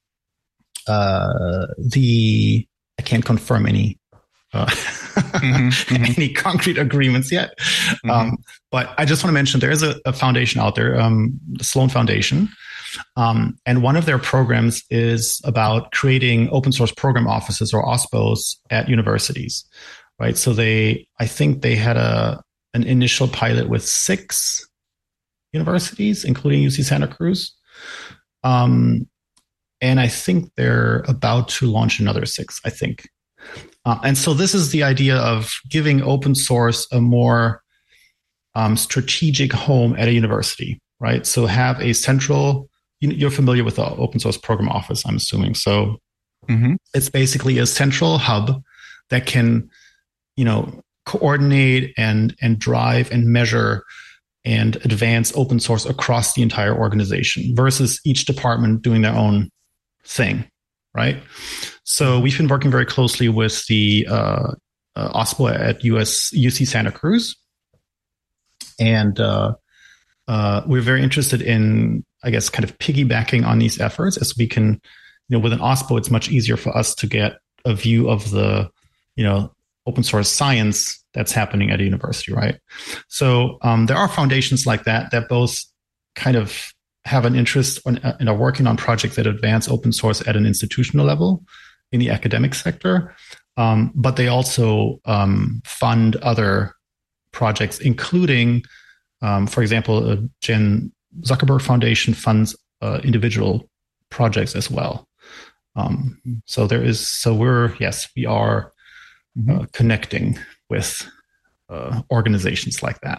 uh, the, I can't confirm any, uh, mm-hmm, mm-hmm. any concrete agreements yet. Mm-hmm. Um, but I just want to mention there is a, a foundation out there, um, the Sloan Foundation. Um, and one of their programs is about creating open source program offices, or O S P Os, at universities, right? So they, I think they had a an initial pilot with six universities, including U C Santa Cruz. Um, and I think they're about to launch another six, I think. Uh, and so this is the idea of giving open source a more um, strategic home at a university, right? So have a central, you're familiar with the open source program office, I'm assuming. So mm-hmm. It's basically a central hub that can, you know, coordinate and, and drive and measure and advance open source across the entire organization, versus each department doing their own thing, right? So we've been working very closely with the uh, uh, O S P O at U S U C Santa Cruz. And uh, uh, we're very interested in, I guess, kind of piggybacking on these efforts, as we can, you know, with an O S P O, it's much easier for us to get a view of the, you know, open source science that's happening at a university, right? So um, there are foundations like that that both kind of have an interest in, in are working on projects that advance open source at an institutional level in the academic sector, um, but they also um, fund other projects, including, um, for example, uh, Jen Zuckerberg Foundation funds uh, individual projects as well. Um, so there is, so we're, yes, we are mm-hmm. uh, connecting with uh, organizations like that.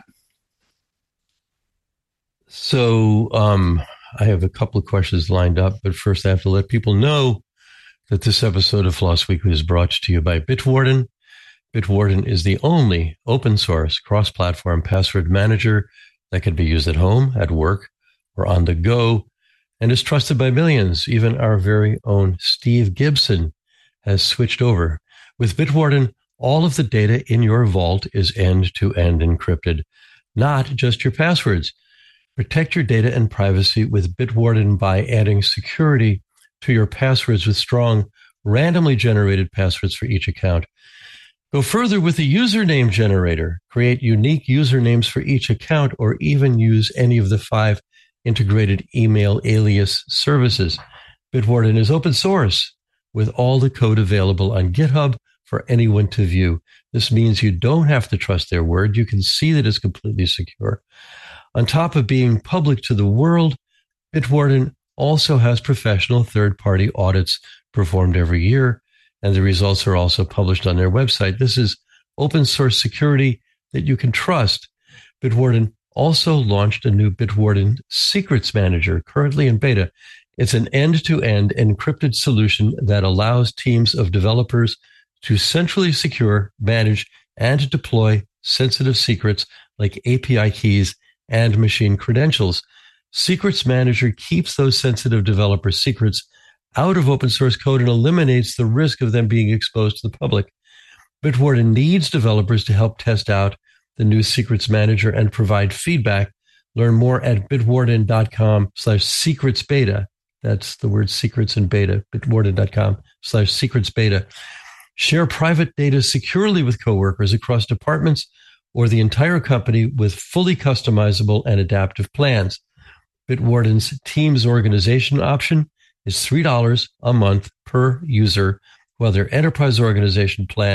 So um, I have a couple of questions lined up, but first I have to let people know that this episode of Floss Weekly is brought to you by Bitwarden. Bitwarden is the only open source cross-platform password manager that can be used at home, at work, or on the go, and is trusted by millions. Even our very own Steve Gibson has switched over. With Bitwarden, all of the data in your vault is end-to-end encrypted, not just your passwords. Protect your data and privacy with Bitwarden by adding security to your passwords with strong, randomly generated passwords for each account. Go further with the username generator. Create unique usernames for each account, or even use any of the five integrated email alias services. Bitwarden is open source with all the code available on GitHub for anyone to view. This means you don't have to trust their word. You can see that it's completely secure. On top of being public to the world, Bitwarden also has professional third-party audits performed every year, and the results are also published on their website. This is open source security that you can trust. Bitwarden also launched a new Bitwarden Secrets Manager, currently in beta. It's an end-to-end encrypted solution that allows teams of developers to centrally secure, manage, and deploy sensitive secrets like A P I keys and machine credentials. Secrets Manager keeps those sensitive developer secrets out of open source code and eliminates the risk of them being exposed to the public. Bitwarden needs developers to help test out the new Secrets Manager and provide feedback. Learn more at bitwarden.com slash secrets beta. That's the word secrets and beta, bitwarden.com slash secrets beta. Share private data securely with coworkers across departments or the entire company with fully customizable and adaptive plans. Bitwarden's Teams organization option is three dollars a month per user, while their enterprise organization plan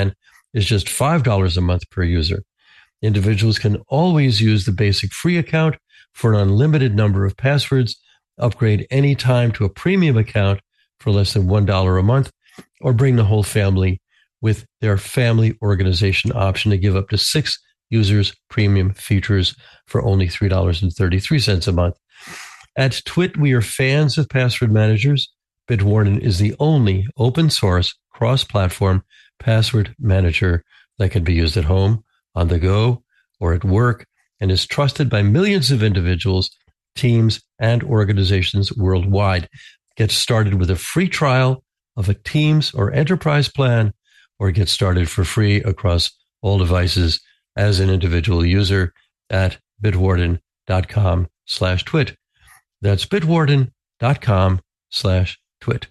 is just five dollars a month per user. Individuals can always use the basic free account for an unlimited number of passwords, upgrade anytime to a premium account for less than one dollar a month, or bring the whole family with their family organization option to give up to six users premium features for only three dollars and thirty-three cents a month. At Twit, we are fans of password managers. Bitwarden is the only open source cross-platform password manager that can be used at home, on the go, or at work, and is trusted by millions of individuals, teams, and organizations worldwide. Get started with a free trial of a Teams or Enterprise plan, or get started for free across all devices as an individual user at bitwarden.com slash twit. That's bitwarden.com slash twit.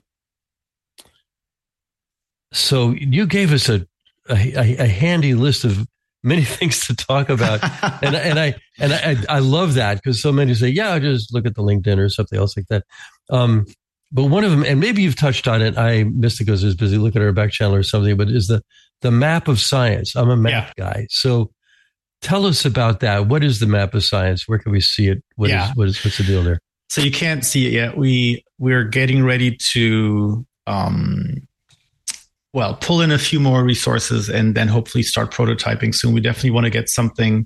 So you gave us a, a, a handy list of many things to talk about. and, and I, and I, I love that, because so many say, yeah, just look at the LinkedIn or something else like that. Um, but one of them, and maybe you've touched on it, I missed it because I was busy looking at our back channel or something, but is the, the map of science. I'm a map yeah. guy. So tell us about that. What is the map of science? Where can we see it? What yeah. is, what is, what's the deal there? So you can't see it yet. We, we're getting ready to, um, well, pull in a few more resources and then hopefully start prototyping soon. We definitely want to get something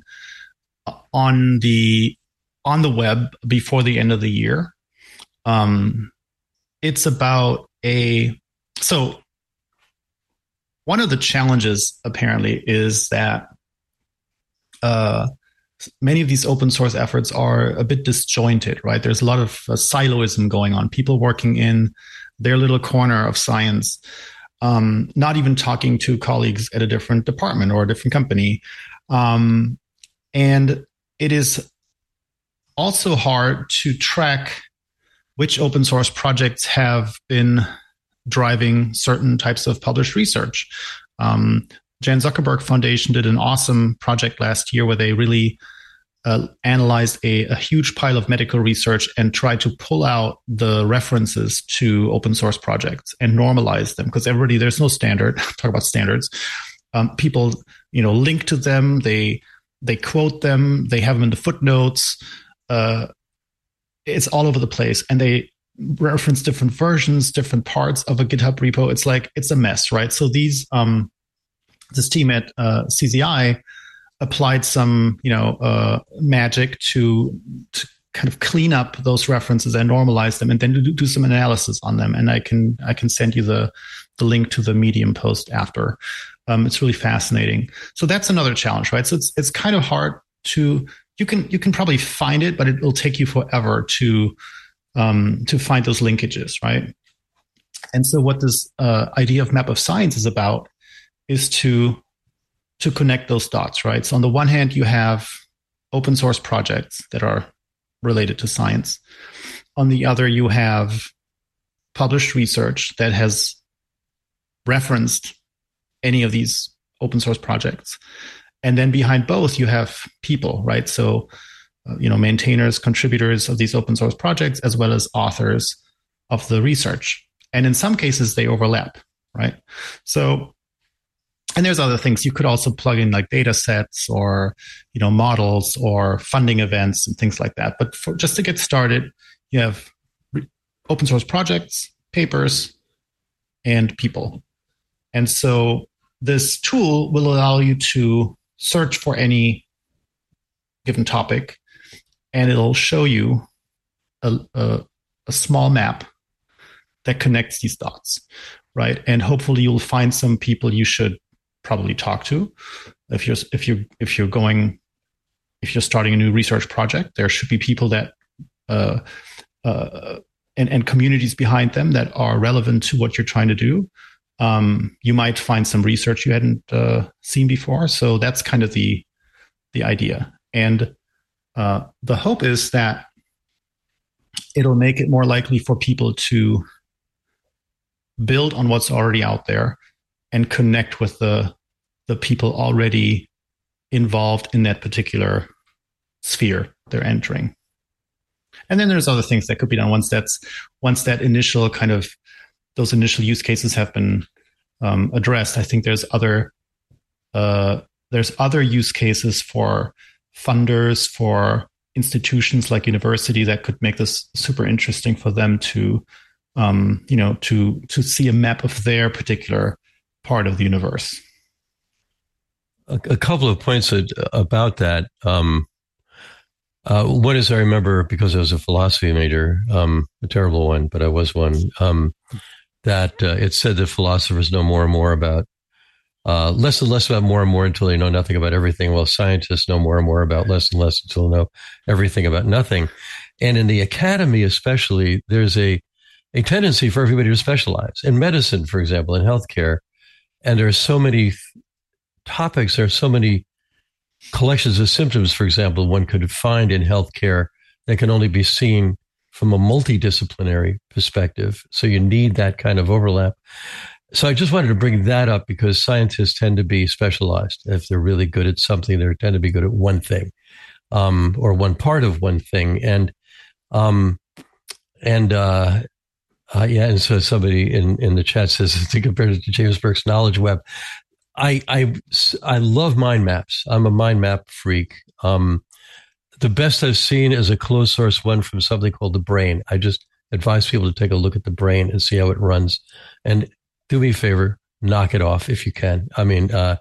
on the, on the web before the end of the year. Um, it's about a, so one of the challenges apparently is that, uh, many of these open source efforts are a bit disjointed, right? There's a lot of uh, siloism going on, people working in their little corner of science, um, not even talking to colleagues at a different department or a different company. Um, and it is also hard to track which open source projects have been driving certain types of published research. Um, Jan Zuckerberg Foundation did an awesome project last year where they really uh, analyzed a, a huge pile of medical research and tried to pull out the references to open source projects and normalize them, because everybody, there's no standard. Talk about standards. Um, people, you know, link to them. They they quote them. They have them in the footnotes. Uh, it's all over the place, and they reference different versions, different parts of a GitHub repo. It's like it's a mess, right? So these. Um, This team at uh, C Z I applied some, you know, uh, magic to, to kind of clean up those references and normalize them, and then do, do some analysis on them. And I can I can send you the the link to the Medium post after. Um, it's really fascinating. So that's another challenge, right? So it's it's kind of hard to you can you can probably find it, but it will take you forever to um, to find those linkages, right? And so what this uh, idea of Map of Science is about is to to connect those dots, right? So on the one hand, you have open source projects that are related to science. On the other, you have published research that has referenced any of these open source projects. And then behind both, you have people, right? So, uh, you know, maintainers, contributors of these open source projects, as well as authors of the research. And in some cases, they overlap, right? So, and there's other things. You could also plug in like data sets or, you know, models or funding events and things like that. But for, just to get started, you have re- open source projects, papers, and people. And so this tool will allow you to search for any given topic, and it'll show you a, a, a small map that connects these dots, right? And hopefully you'll find some people you should probably talk to. If you're if you if you're going if you're starting a new research project, there should be people that uh, uh, and and communities behind them that are relevant to what you're trying to do. Um, you might find some research you hadn't uh, seen before. So that's kind of the the idea, and uh, the hope is that it'll make it more likely for people to build on what's already out there and connect with the the people already involved in that particular sphere they're entering. And then there's other things that could be done once that's once that initial kind of those initial use cases have been um, addressed. I think there's other uh, there's other use cases for funders, for institutions like university that could make this super interesting for them to, um, you know, to to see a map of their particular part of the universe. A, a couple of points about that. Um, uh, one is I remember, because I was a philosophy major, um, a terrible one, but I was one, um, that uh, it said that philosophers know more and more about, uh, less and less about more and more until they know nothing about everything, while scientists know more and more about less and less until they know everything about nothing. And in the academy especially, there's a, a tendency for everybody to specialize. In medicine, for example, in healthcare, and there are so many topics, there are so many collections of symptoms, for example, one could find in healthcare that can only be seen from a multidisciplinary perspective. So you need that kind of overlap. So I just wanted to bring that up because scientists tend to be specialized. If they're really good at something, they tend to be good at one thing, um, or one part of one thing. And, um, and, uh, uh, yeah. And so somebody in, in the chat says, to compare it to James Burke's knowledge web. I, I, I love mind maps. I'm a mind map freak. Um, the best I've seen is a closed source one from something called The Brain. I just advise people to take a look at The Brain and see how it runs. And do me a favor, knock it off if you can. I mean, uh,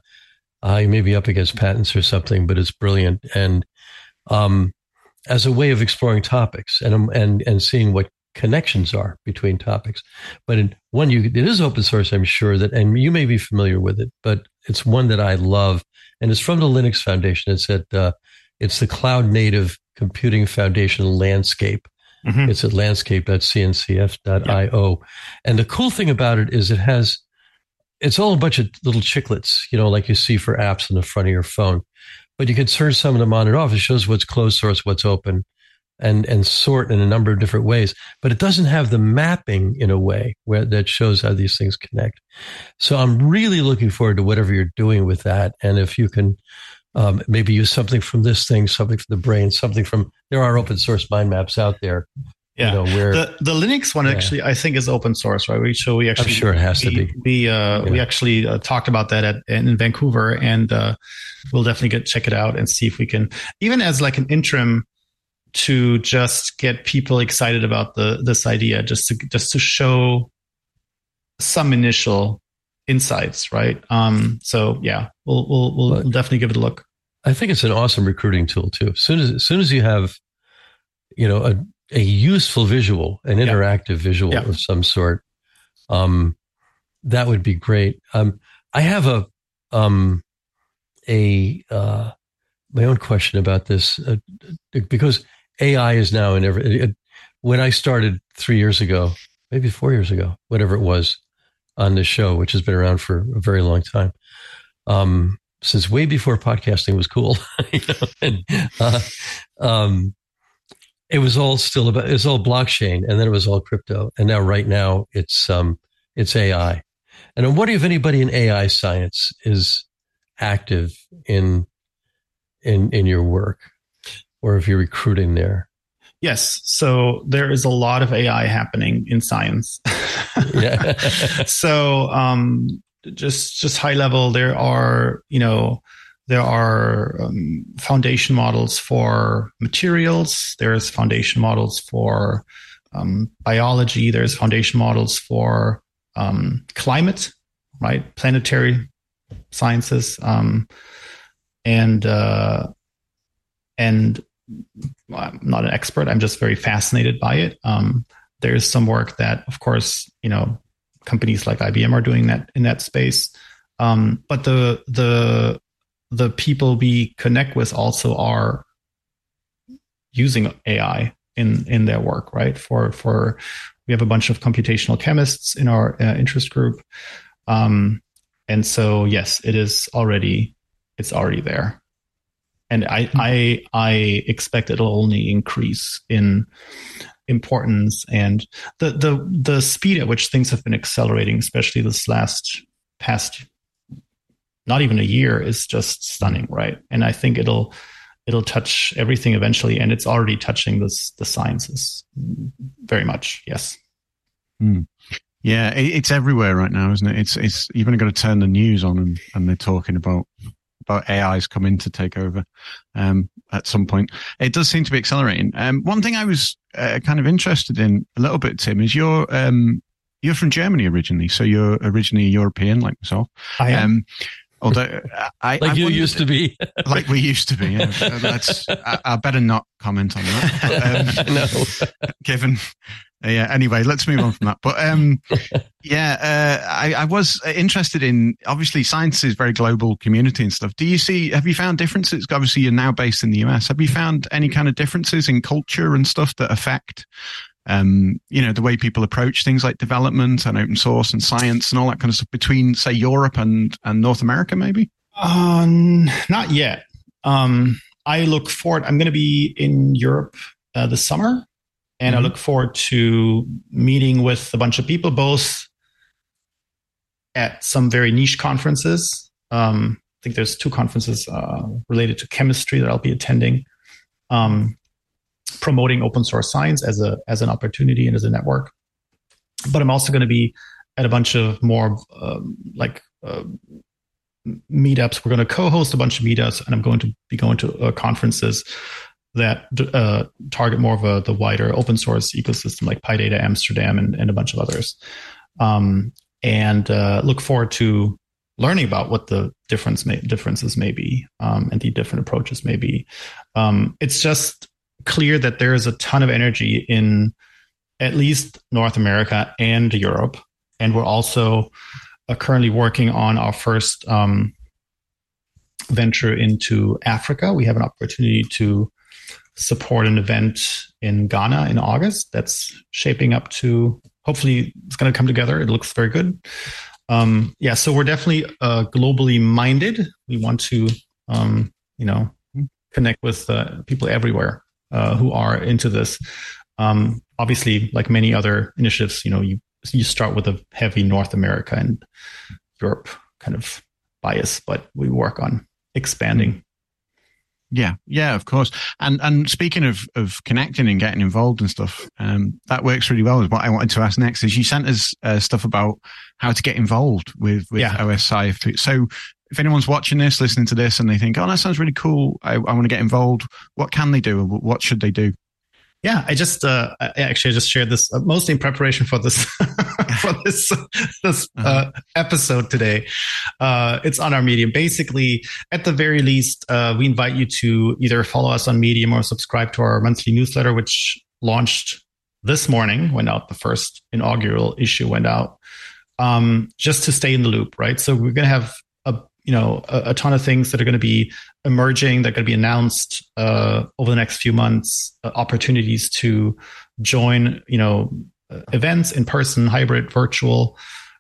I may be up against patents or something, but it's brilliant. And, um, as a way of exploring topics and, and, and seeing what connections are between topics. But in one, you, it is open source, I'm sure that, and you may be familiar with it, but it's one that I love. And it's from the Linux Foundation. It's at, uh, it's the Cloud Native Computing Foundation Landscape. Mm-hmm. It's at landscape dot c n c f dot i o. Yeah. And the cool thing about it is it has, it's all a bunch of little chiclets, you know, like you see for apps on the front of your phone, but you can turn some of them on and off. It shows what's closed source, what's open, and, and sort in a number of different ways, but it doesn't have the mapping in a way where that shows how these things connect. So I'm really looking forward to whatever you're doing with that. And if you can, Um, maybe use something from this thing, something from The Brain, something from, there are open source mind maps out there. Yeah. You know, where, the, the Linux one, yeah. actually, I think is open source, right? We, so we actually, I'm sure it has we, to be. We, uh, yeah. we actually uh, talked about that at, in Vancouver, and uh, we'll definitely get, check it out and see if we can, even as like an interim to just get people excited about the, this idea, just to, just to show some initial insights, right? Um, so yeah, we'll we'll we'll but definitely give it a look. I think it's an awesome recruiting tool too. As soon as as soon as you have, you know, a a useful visual, an interactive yeah. visual yeah. of some sort, um, that would be great. Um, I have a um a uh my own question about this uh, because A I is now in every. It, when I started three years ago, maybe four years ago, whatever it was, on this show, which has been around for a very long time, um, since way before podcasting was cool. you know? and, uh, um, it was all still about, it was all blockchain, and then it was all crypto. And now right now it's, um, it's A I. And I'm wondering if anybody in A I science is active in, in, in your work, or if you're recruiting there. Yes. So there is a lot of A I happening in science. yeah. So, um, just, just high level, there are, you know, there are um, foundation models for materials. There's foundation models for um, biology. There's foundation models for um, climate, right? Planetary sciences. Um, and, uh, and, I'm not an expert. I'm just very fascinated by it. Um, there's some work that, of course, you know, companies like I B M are doing that in that space. Um, but the the the people we connect with also are using A I in in their work, right? For for we have a bunch of computational chemists in our uh, interest group, um, and so yes, it is already it's already there. And I, I, I expect it'll only increase in importance, and the, the, the speed at which things have been accelerating, especially this last past, not even a year, is just stunning, right? And I think it'll, it'll touch everything eventually, and it's already touching this, the sciences very much. Yes. Mm. Yeah, it, it's everywhere right now, isn't it? It's it's you've only got to turn the news on, and, and they're talking about about A Is coming to take over um, at some point. It does seem to be accelerating. Um, one thing I was uh, kind of interested in a little bit, Tim, is you're um, you're from Germany originally, so you're originally European like myself. I am. Um, although I, like I you wondered, used to be, like we used to be. Yeah. That's I, I better not comment on that. But, um, no. given. Yeah. Anyway, let's move on from that. But um, yeah, uh, I, I was interested in. Obviously, science is very global community and stuff. Do you see? Have you found differences? Obviously, you're now based in the U S. Have you found any kind of differences in culture and stuff that affect, um, you know, the way people approach things like development and open source and science and all that kind of stuff between, say, Europe and and North America, maybe? Um, not yet. Um, I look forward. I'm going to be in Europe uh, this summer. And mm-hmm. I look forward to meeting with a bunch of people, both at some very niche conferences. Um, I think there's two conferences uh, related to chemistry that I'll be attending, um, promoting open source science as a as an opportunity and as a network. But I'm also going to be at a bunch of more um, like uh, meetups. We're going to co-host a bunch of meetups, and I'm going to be going to uh, conferences that uh, target more of a, the wider open source ecosystem, like PyData Amsterdam and, and a bunch of others. Um, and uh, look forward to learning about what the difference may, differences may be um, and the different approaches may be. Um, it's just clear that there is a ton of energy in at least North America and Europe. And we're also uh, currently working on our first um, venture into Africa. We have an opportunity to support an event in Ghana in August that's shaping up to, hopefully it's going to come together. It looks very good. Um, yeah, so we're definitely uh, globally minded. We want to, um, you know, connect with uh, people everywhere uh, who are into this. Um, obviously, like many other initiatives, you know, you you start with a heavy North America and Europe kind of bias, but we work on expanding. Yeah, yeah, of course. And and speaking of, of connecting and getting involved and stuff, um, that works really well. What I wanted to ask next is you sent us uh, stuff about how to get involved with, with yeah. O S I. So if anyone's watching this, listening to this, and they think, oh, that sounds really cool, I, I want to get involved, what can they do? What should they do? Yeah, I just uh, I actually I just shared this uh, mostly in preparation for this for this this uh, episode today. Uh, it's on our Medium. Basically, at the very least, uh, we invite you to either follow us on Medium or subscribe to our monthly newsletter, which launched this morning. Went out the first inaugural issue went out, um, just to stay in the loop, right? So we're going to have a you know a, a ton of things that are going to be emerging, that are going to be announced uh, over the next few months, uh, opportunities to join, you know, uh, events in person, hybrid, virtual,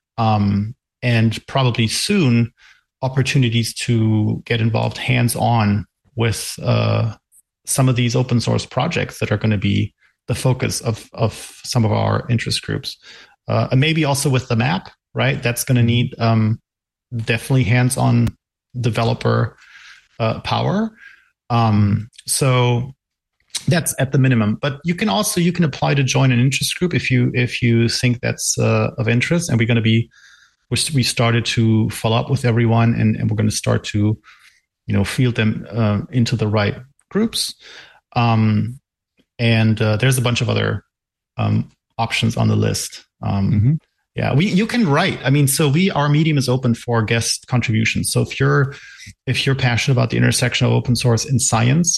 um, and probably soon opportunities to get involved hands-on with uh, some of these open source projects that are going to be the focus of, of some of our interest groups. Uh, and maybe also with the map, right? That's going to need um, definitely hands-on developer Uh, power. Um, so that's at the minimum, but you can also, you can apply to join an interest group if you, if you think that's uh, of interest. And we're going to be, we started to follow up with everyone, and, and we're going to start to, you know, field them uh, into the right groups. Um, and uh, there's a bunch of other um, options on the list. Um, mm-hmm. Yeah, we you can write. I mean, so we our Medium is open for guest contributions. So if you're if you're passionate about the intersection of open source and science,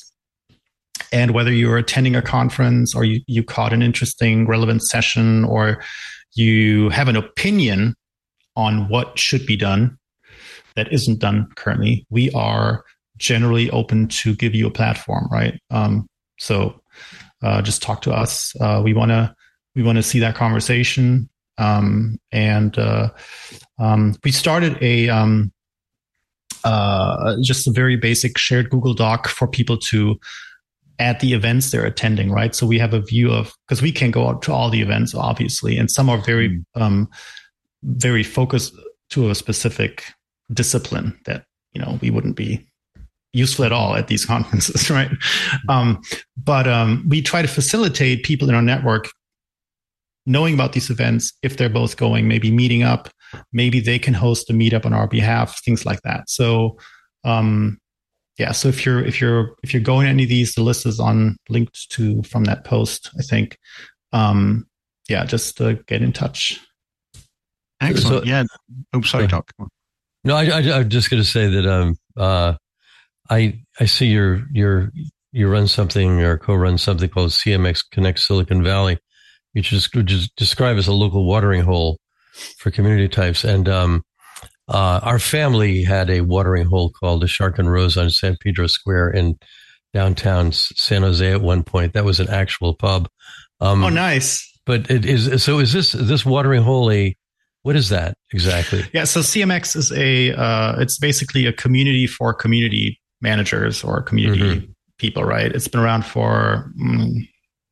and whether you're attending a conference or you, you caught an interesting relevant session, or you have an opinion on what should be done that isn't done currently, we are generally open to give you a platform, right? Um, so uh, just talk to us. Uh, we want to we want to see that conversation. Um, and, uh, um, we started a, um, uh, just a very basic shared Google Doc for people to add the events they're attending, right? So we have a view of, because we can't go out to all the events, obviously, and some are very, um, very focused to a specific discipline that, you know, we wouldn't be useful at all at these conferences, right? Um, but, um, we try to facilitate people in our network knowing about these events, if they're both going, maybe meeting up, maybe they can host a meetup on our behalf, things like that. So, um, yeah. So if you're if you're if you're going to any of these, the list is on linked to from that post, I think. Um, yeah, just uh, get in touch. Excellent. So, yeah. Oh, sorry, Doc. No, I, I, I'm just going to say that um, uh, I I see your your you run something or co-run something called C M X Connect Silicon Valley, which is just describe as a local watering hole for community types. And um, uh, our family had a watering hole called the Shark and Rose on San Pedro Square in downtown San Jose at one point. That was an actual pub. Um, oh, nice. But it is so. Is this this watering hole a what is that exactly? Yeah, so C M X is a uh, it's basically a community for community managers or community mm-hmm. people, right? It's been around for mm,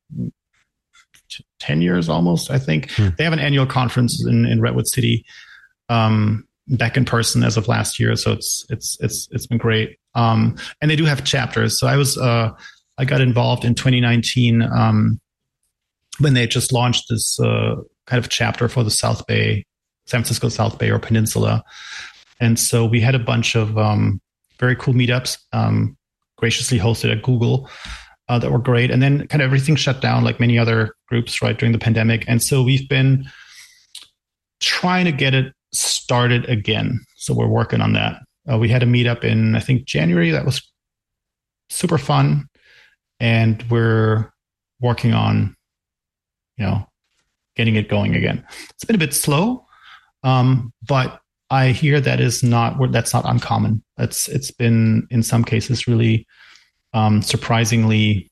ten years almost, I think. Hmm. They have an annual conference in, in Redwood City, um, back in person as of last year. So it's it's it's it's been great. Um, and they do have chapters. So I was uh, I got involved in twenty nineteen um, when they just launched this uh, kind of chapter for the South Bay, San Francisco South Bay or Peninsula. And so we had a bunch of um, very cool meetups, um, graciously hosted at Google. Uh, that were great. And then kind of everything shut down like many other groups, right, during the pandemic. And so we've been trying to get it started again. So we're working on that. Uh, we had a meetup in, I think, January. That was super fun. And we're working on, you know, getting it going again. It's been a bit slow, um, but I hear that is not, that's not uncommon. It's It's been, in some cases, really Um, surprisingly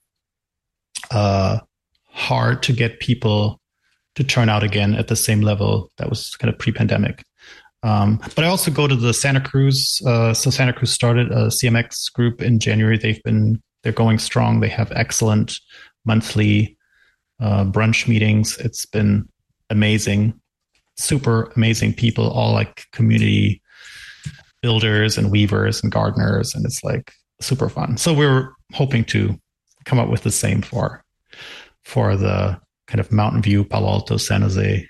uh, hard to get people to turn out again at the same level that was kind of pre-pandemic. Um, but I also go to the Santa Cruz. Uh, so Santa Cruz started a C M X group in January. They've been they're going strong. They have excellent monthly uh, brunch meetings. It's been amazing, super amazing people, all like community builders and weavers and gardeners, and it's like super fun. So we're hoping to come up with the same for for the kind of Mountain View, Palo Alto, San Jose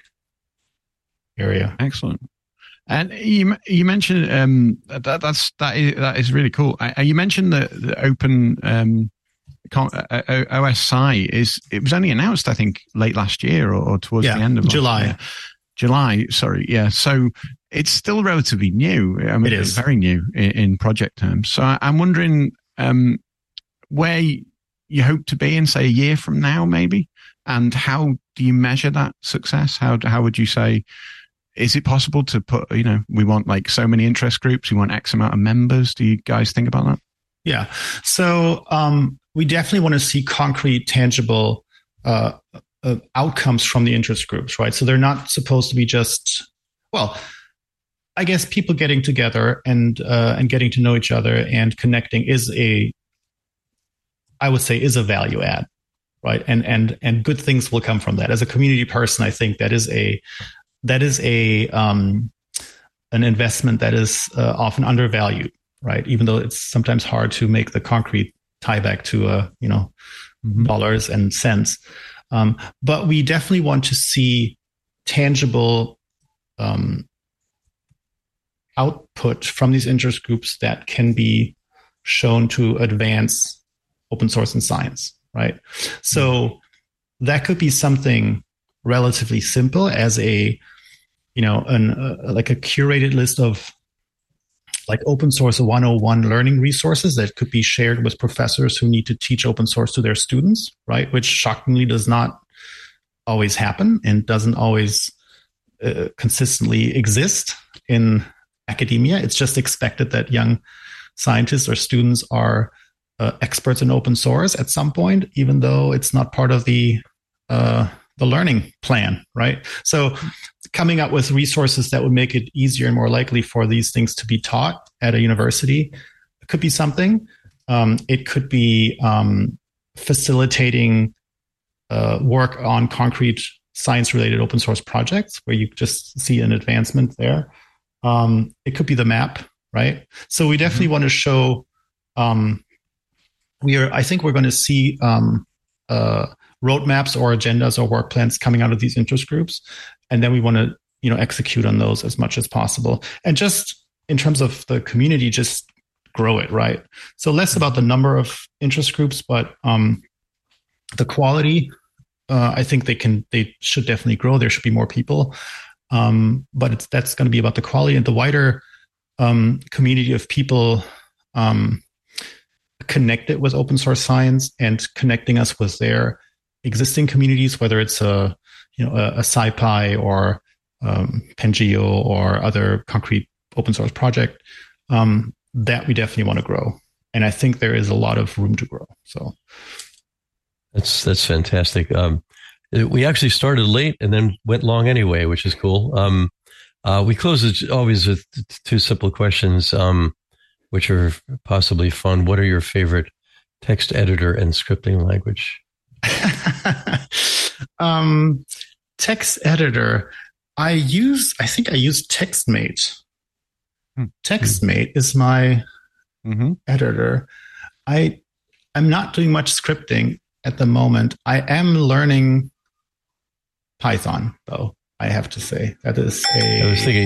area. Excellent. And you you mentioned um, that that's that is that is really cool. I, you mentioned the, the open um, O S S I is it was only announced I think late last year or, or towards yeah, the end of July. Last year. July, sorry, yeah. So it's still relatively new. I mean, it is very new in, in project terms. So I, I'm wondering um, where you hope to be in, say, a year from now, maybe, and how do you measure that success? How how would you say? Is it possible to put? You know, we want like so many interest groups. We want X amount of members. Do you guys think about that? Yeah. So um, we definitely want to see concrete, tangible Uh, Uh, outcomes from the interest groups, right? So they're not supposed to be just, well, I guess people getting together and uh, and getting to know each other and connecting is a, I would say, is a value add, right? And and and good things will come from that. As a community person, I think that is a that is a um, an investment that is uh, often undervalued, right? Even though it's sometimes hard to make the concrete tie back to uh, you know mm-hmm. dollars and cents. Um, but we definitely want to see tangible um, output from these interest groups that can be shown to advance open source and science, right? So that could be something relatively simple as a, you know, an uh, like a curated list of like open source one oh one learning resources that could be shared with professors who need to teach open source to their students, right? Which shockingly does not always happen and doesn't always uh, consistently exist in academia. It's just expected that young scientists or students are uh, experts in open source at some point, even though it's not part of the uh, the learning plan, right? So coming up with resources that would make it easier and more likely for these things to be taught at a university could be something. Um, it could be um, facilitating uh, work on concrete science-related open source projects where you just see an advancement there. Um, it could be the map, right? So we definitely mm-hmm. want to show. Um, we are. I think we're going to see um, uh, roadmaps or agendas or work plans coming out of these interest groups. And then we want to, you know, execute on those as much as possible. And just in terms of the community, just grow it, right? So less about the number of interest groups, but um, the quality. Uh, I think they can, they should definitely grow. There should be more people, um, but it's that's going to be about the quality and the wider um, community of people um, connected with open source science and connecting us with their existing communities, whether it's a you know a, a SciPy or um, Pangeo or other concrete open source project. Um, that we definitely want to grow, and I think there is a lot of room to grow. So. That's that's fantastic. Um, we actually started late and then went long anyway, which is cool. Um, uh, we close it always with two simple questions, um, which are possibly fun. What are your favorite text editor and scripting language? um, text editor. I use. I think I use TextMate. Hmm. TextMate is my mm-hmm. editor. I I'm not doing much scripting at the moment. I am learning Python, though, I have to say. That is a... I was thinking...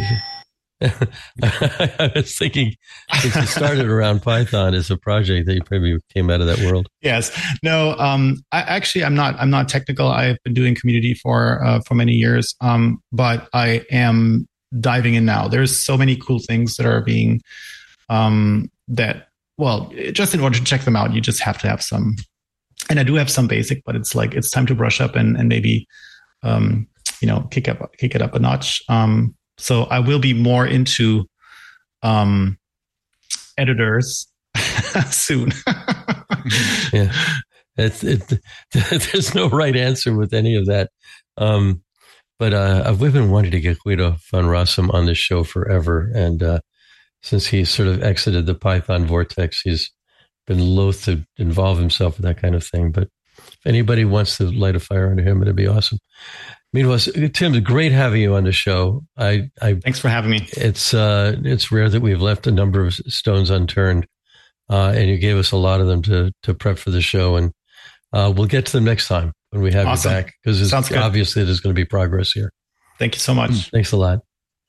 I was thinking, since you started around Python as a project, that you probably came out of that world. Yes. No, um, I, actually, I'm not I'm not technical. I've been doing community for uh, for many years, um, but I am diving in now. There's so many cool things that are being... Um, that, well, just in order to check them out, you just have to have some... And I do have some basic, but it's like it's time to brush up and, and maybe um, you know kick up kick it up a notch. Um, so I will be more into um, editors soon. Yeah, it's it. There's no right answer with any of that. Um, but uh, we've been wanting to get Guido van Rossum on this show forever, and uh, since he sort of exited the Python vortex, he's been loath to involve himself with that kind of thing. But if anybody wants to light a fire under him, it'd be awesome. Meanwhile, Tim, great having you on the show. I, I thanks for having me. It's uh, it's rare that we've left a number of stones unturned, uh, and you gave us a lot of them to to prep for the show, and uh, we'll get to them next time when we have awesome. you back, because obviously there's going to be progress here. Thank you so much. Thanks a lot.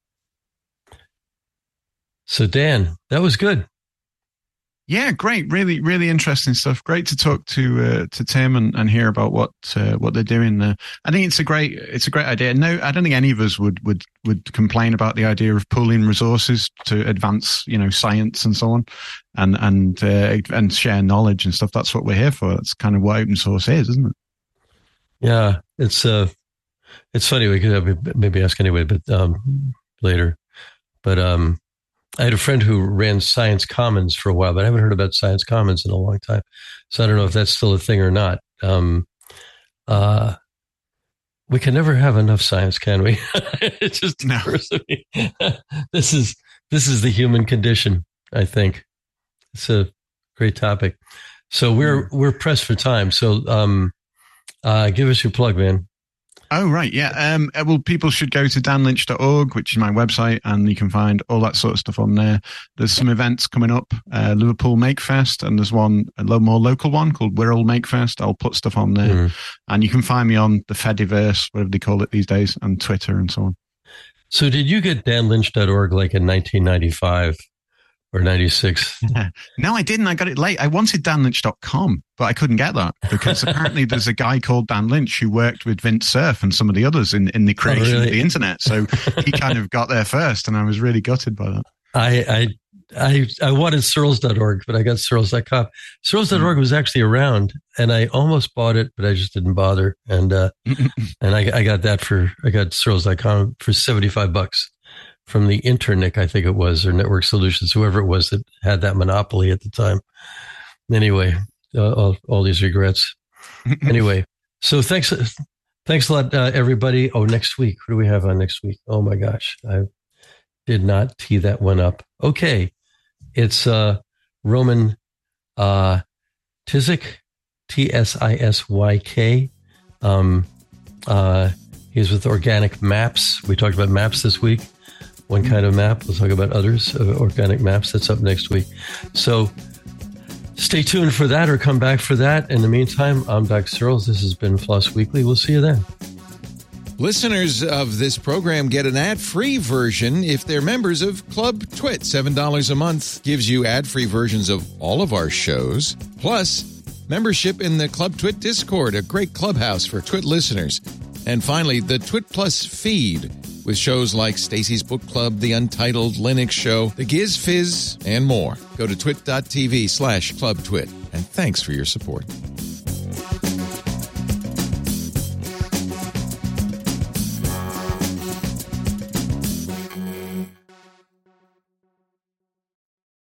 So Dan, that was good. Yeah, great. Really, really interesting stuff. Great to talk to uh, to Tim and, and hear about what uh, what they're doing there. I think it's a great it's a great idea. No, I don't think any of us would would would complain about the idea of pooling resources to advance, you know, science and so on, and and uh, and share knowledge and stuff. That's what we're here for. That's kind of what open source is, isn't it? Yeah, it's uh, it's funny. We could maybe ask anyway, but um, later. But um. I had a friend who ran Science Commons for a while, but I haven't heard about Science Commons in a long time. So I don't know if that's still a thing or not. Um, uh, we can never have enough science, can we? It just no. occurs to me. This is, this is the human condition, I think. It's a great topic. So we're, we're pressed for time. So um, uh, give us your plug, man. Oh, right. Yeah. Um, well, people should go to dan lynch dot org, which is my website, and you can find all that sort of stuff on there. There's some events coming up, uh, Liverpool Makefest, and there's one, a little more local one called Wirral Makefest. I'll put stuff on there. Mm. And you can find me on the Fediverse, whatever they call it these days, and Twitter and so on. So did you get dan lynch dot org like in nineteen ninety-five or ninety-six? No, I didn't. I got it late. I wanted dan lynch dot com, but I couldn't get that because apparently there's a guy called Dan Lynch who worked with Vint Cerf and some of the others in, in the creation oh, really? of the internet. So he kind of got there first, and I was really gutted by that. I I I, I wanted searls dot org, but I got searls dot com. searls dot org was actually around, and I almost bought it, but I just didn't bother. And uh, and I, I got that for I got searls dot com for seventy-five bucks. From the Internic, I think it was, or Network Solutions, whoever it was that had that monopoly at the time. Anyway, uh, all, all these regrets. Anyway, so thanks, thanks a lot, uh, everybody. Oh, next week, what do we have on next week? Oh my gosh, I did not tee that one up. Okay, it's uh, Roman uh, Tisyk, T S I S Y K. Um, uh, he's with Organic Maps. We talked about maps this week. One kind of map. We'll talk about others, uh, organic maps. That's up next week. So Stay tuned for that or come back for that. In the meantime, I'm Doc Searles. This has been Floss Weekly. We'll see you then. Listeners of this program get an ad-free version if they're members of Club Twit. seven dollars a month gives you ad-free versions of all of our shows, plus membership in the Club Twit Discord, a great clubhouse for Twit listeners. And finally, the Twit Plus feed with shows like Stacy's Book Club, The Untitled Linux Show, The Giz Fizz, and more. Go to twit.tv slash Club Twit. And thanks for your support.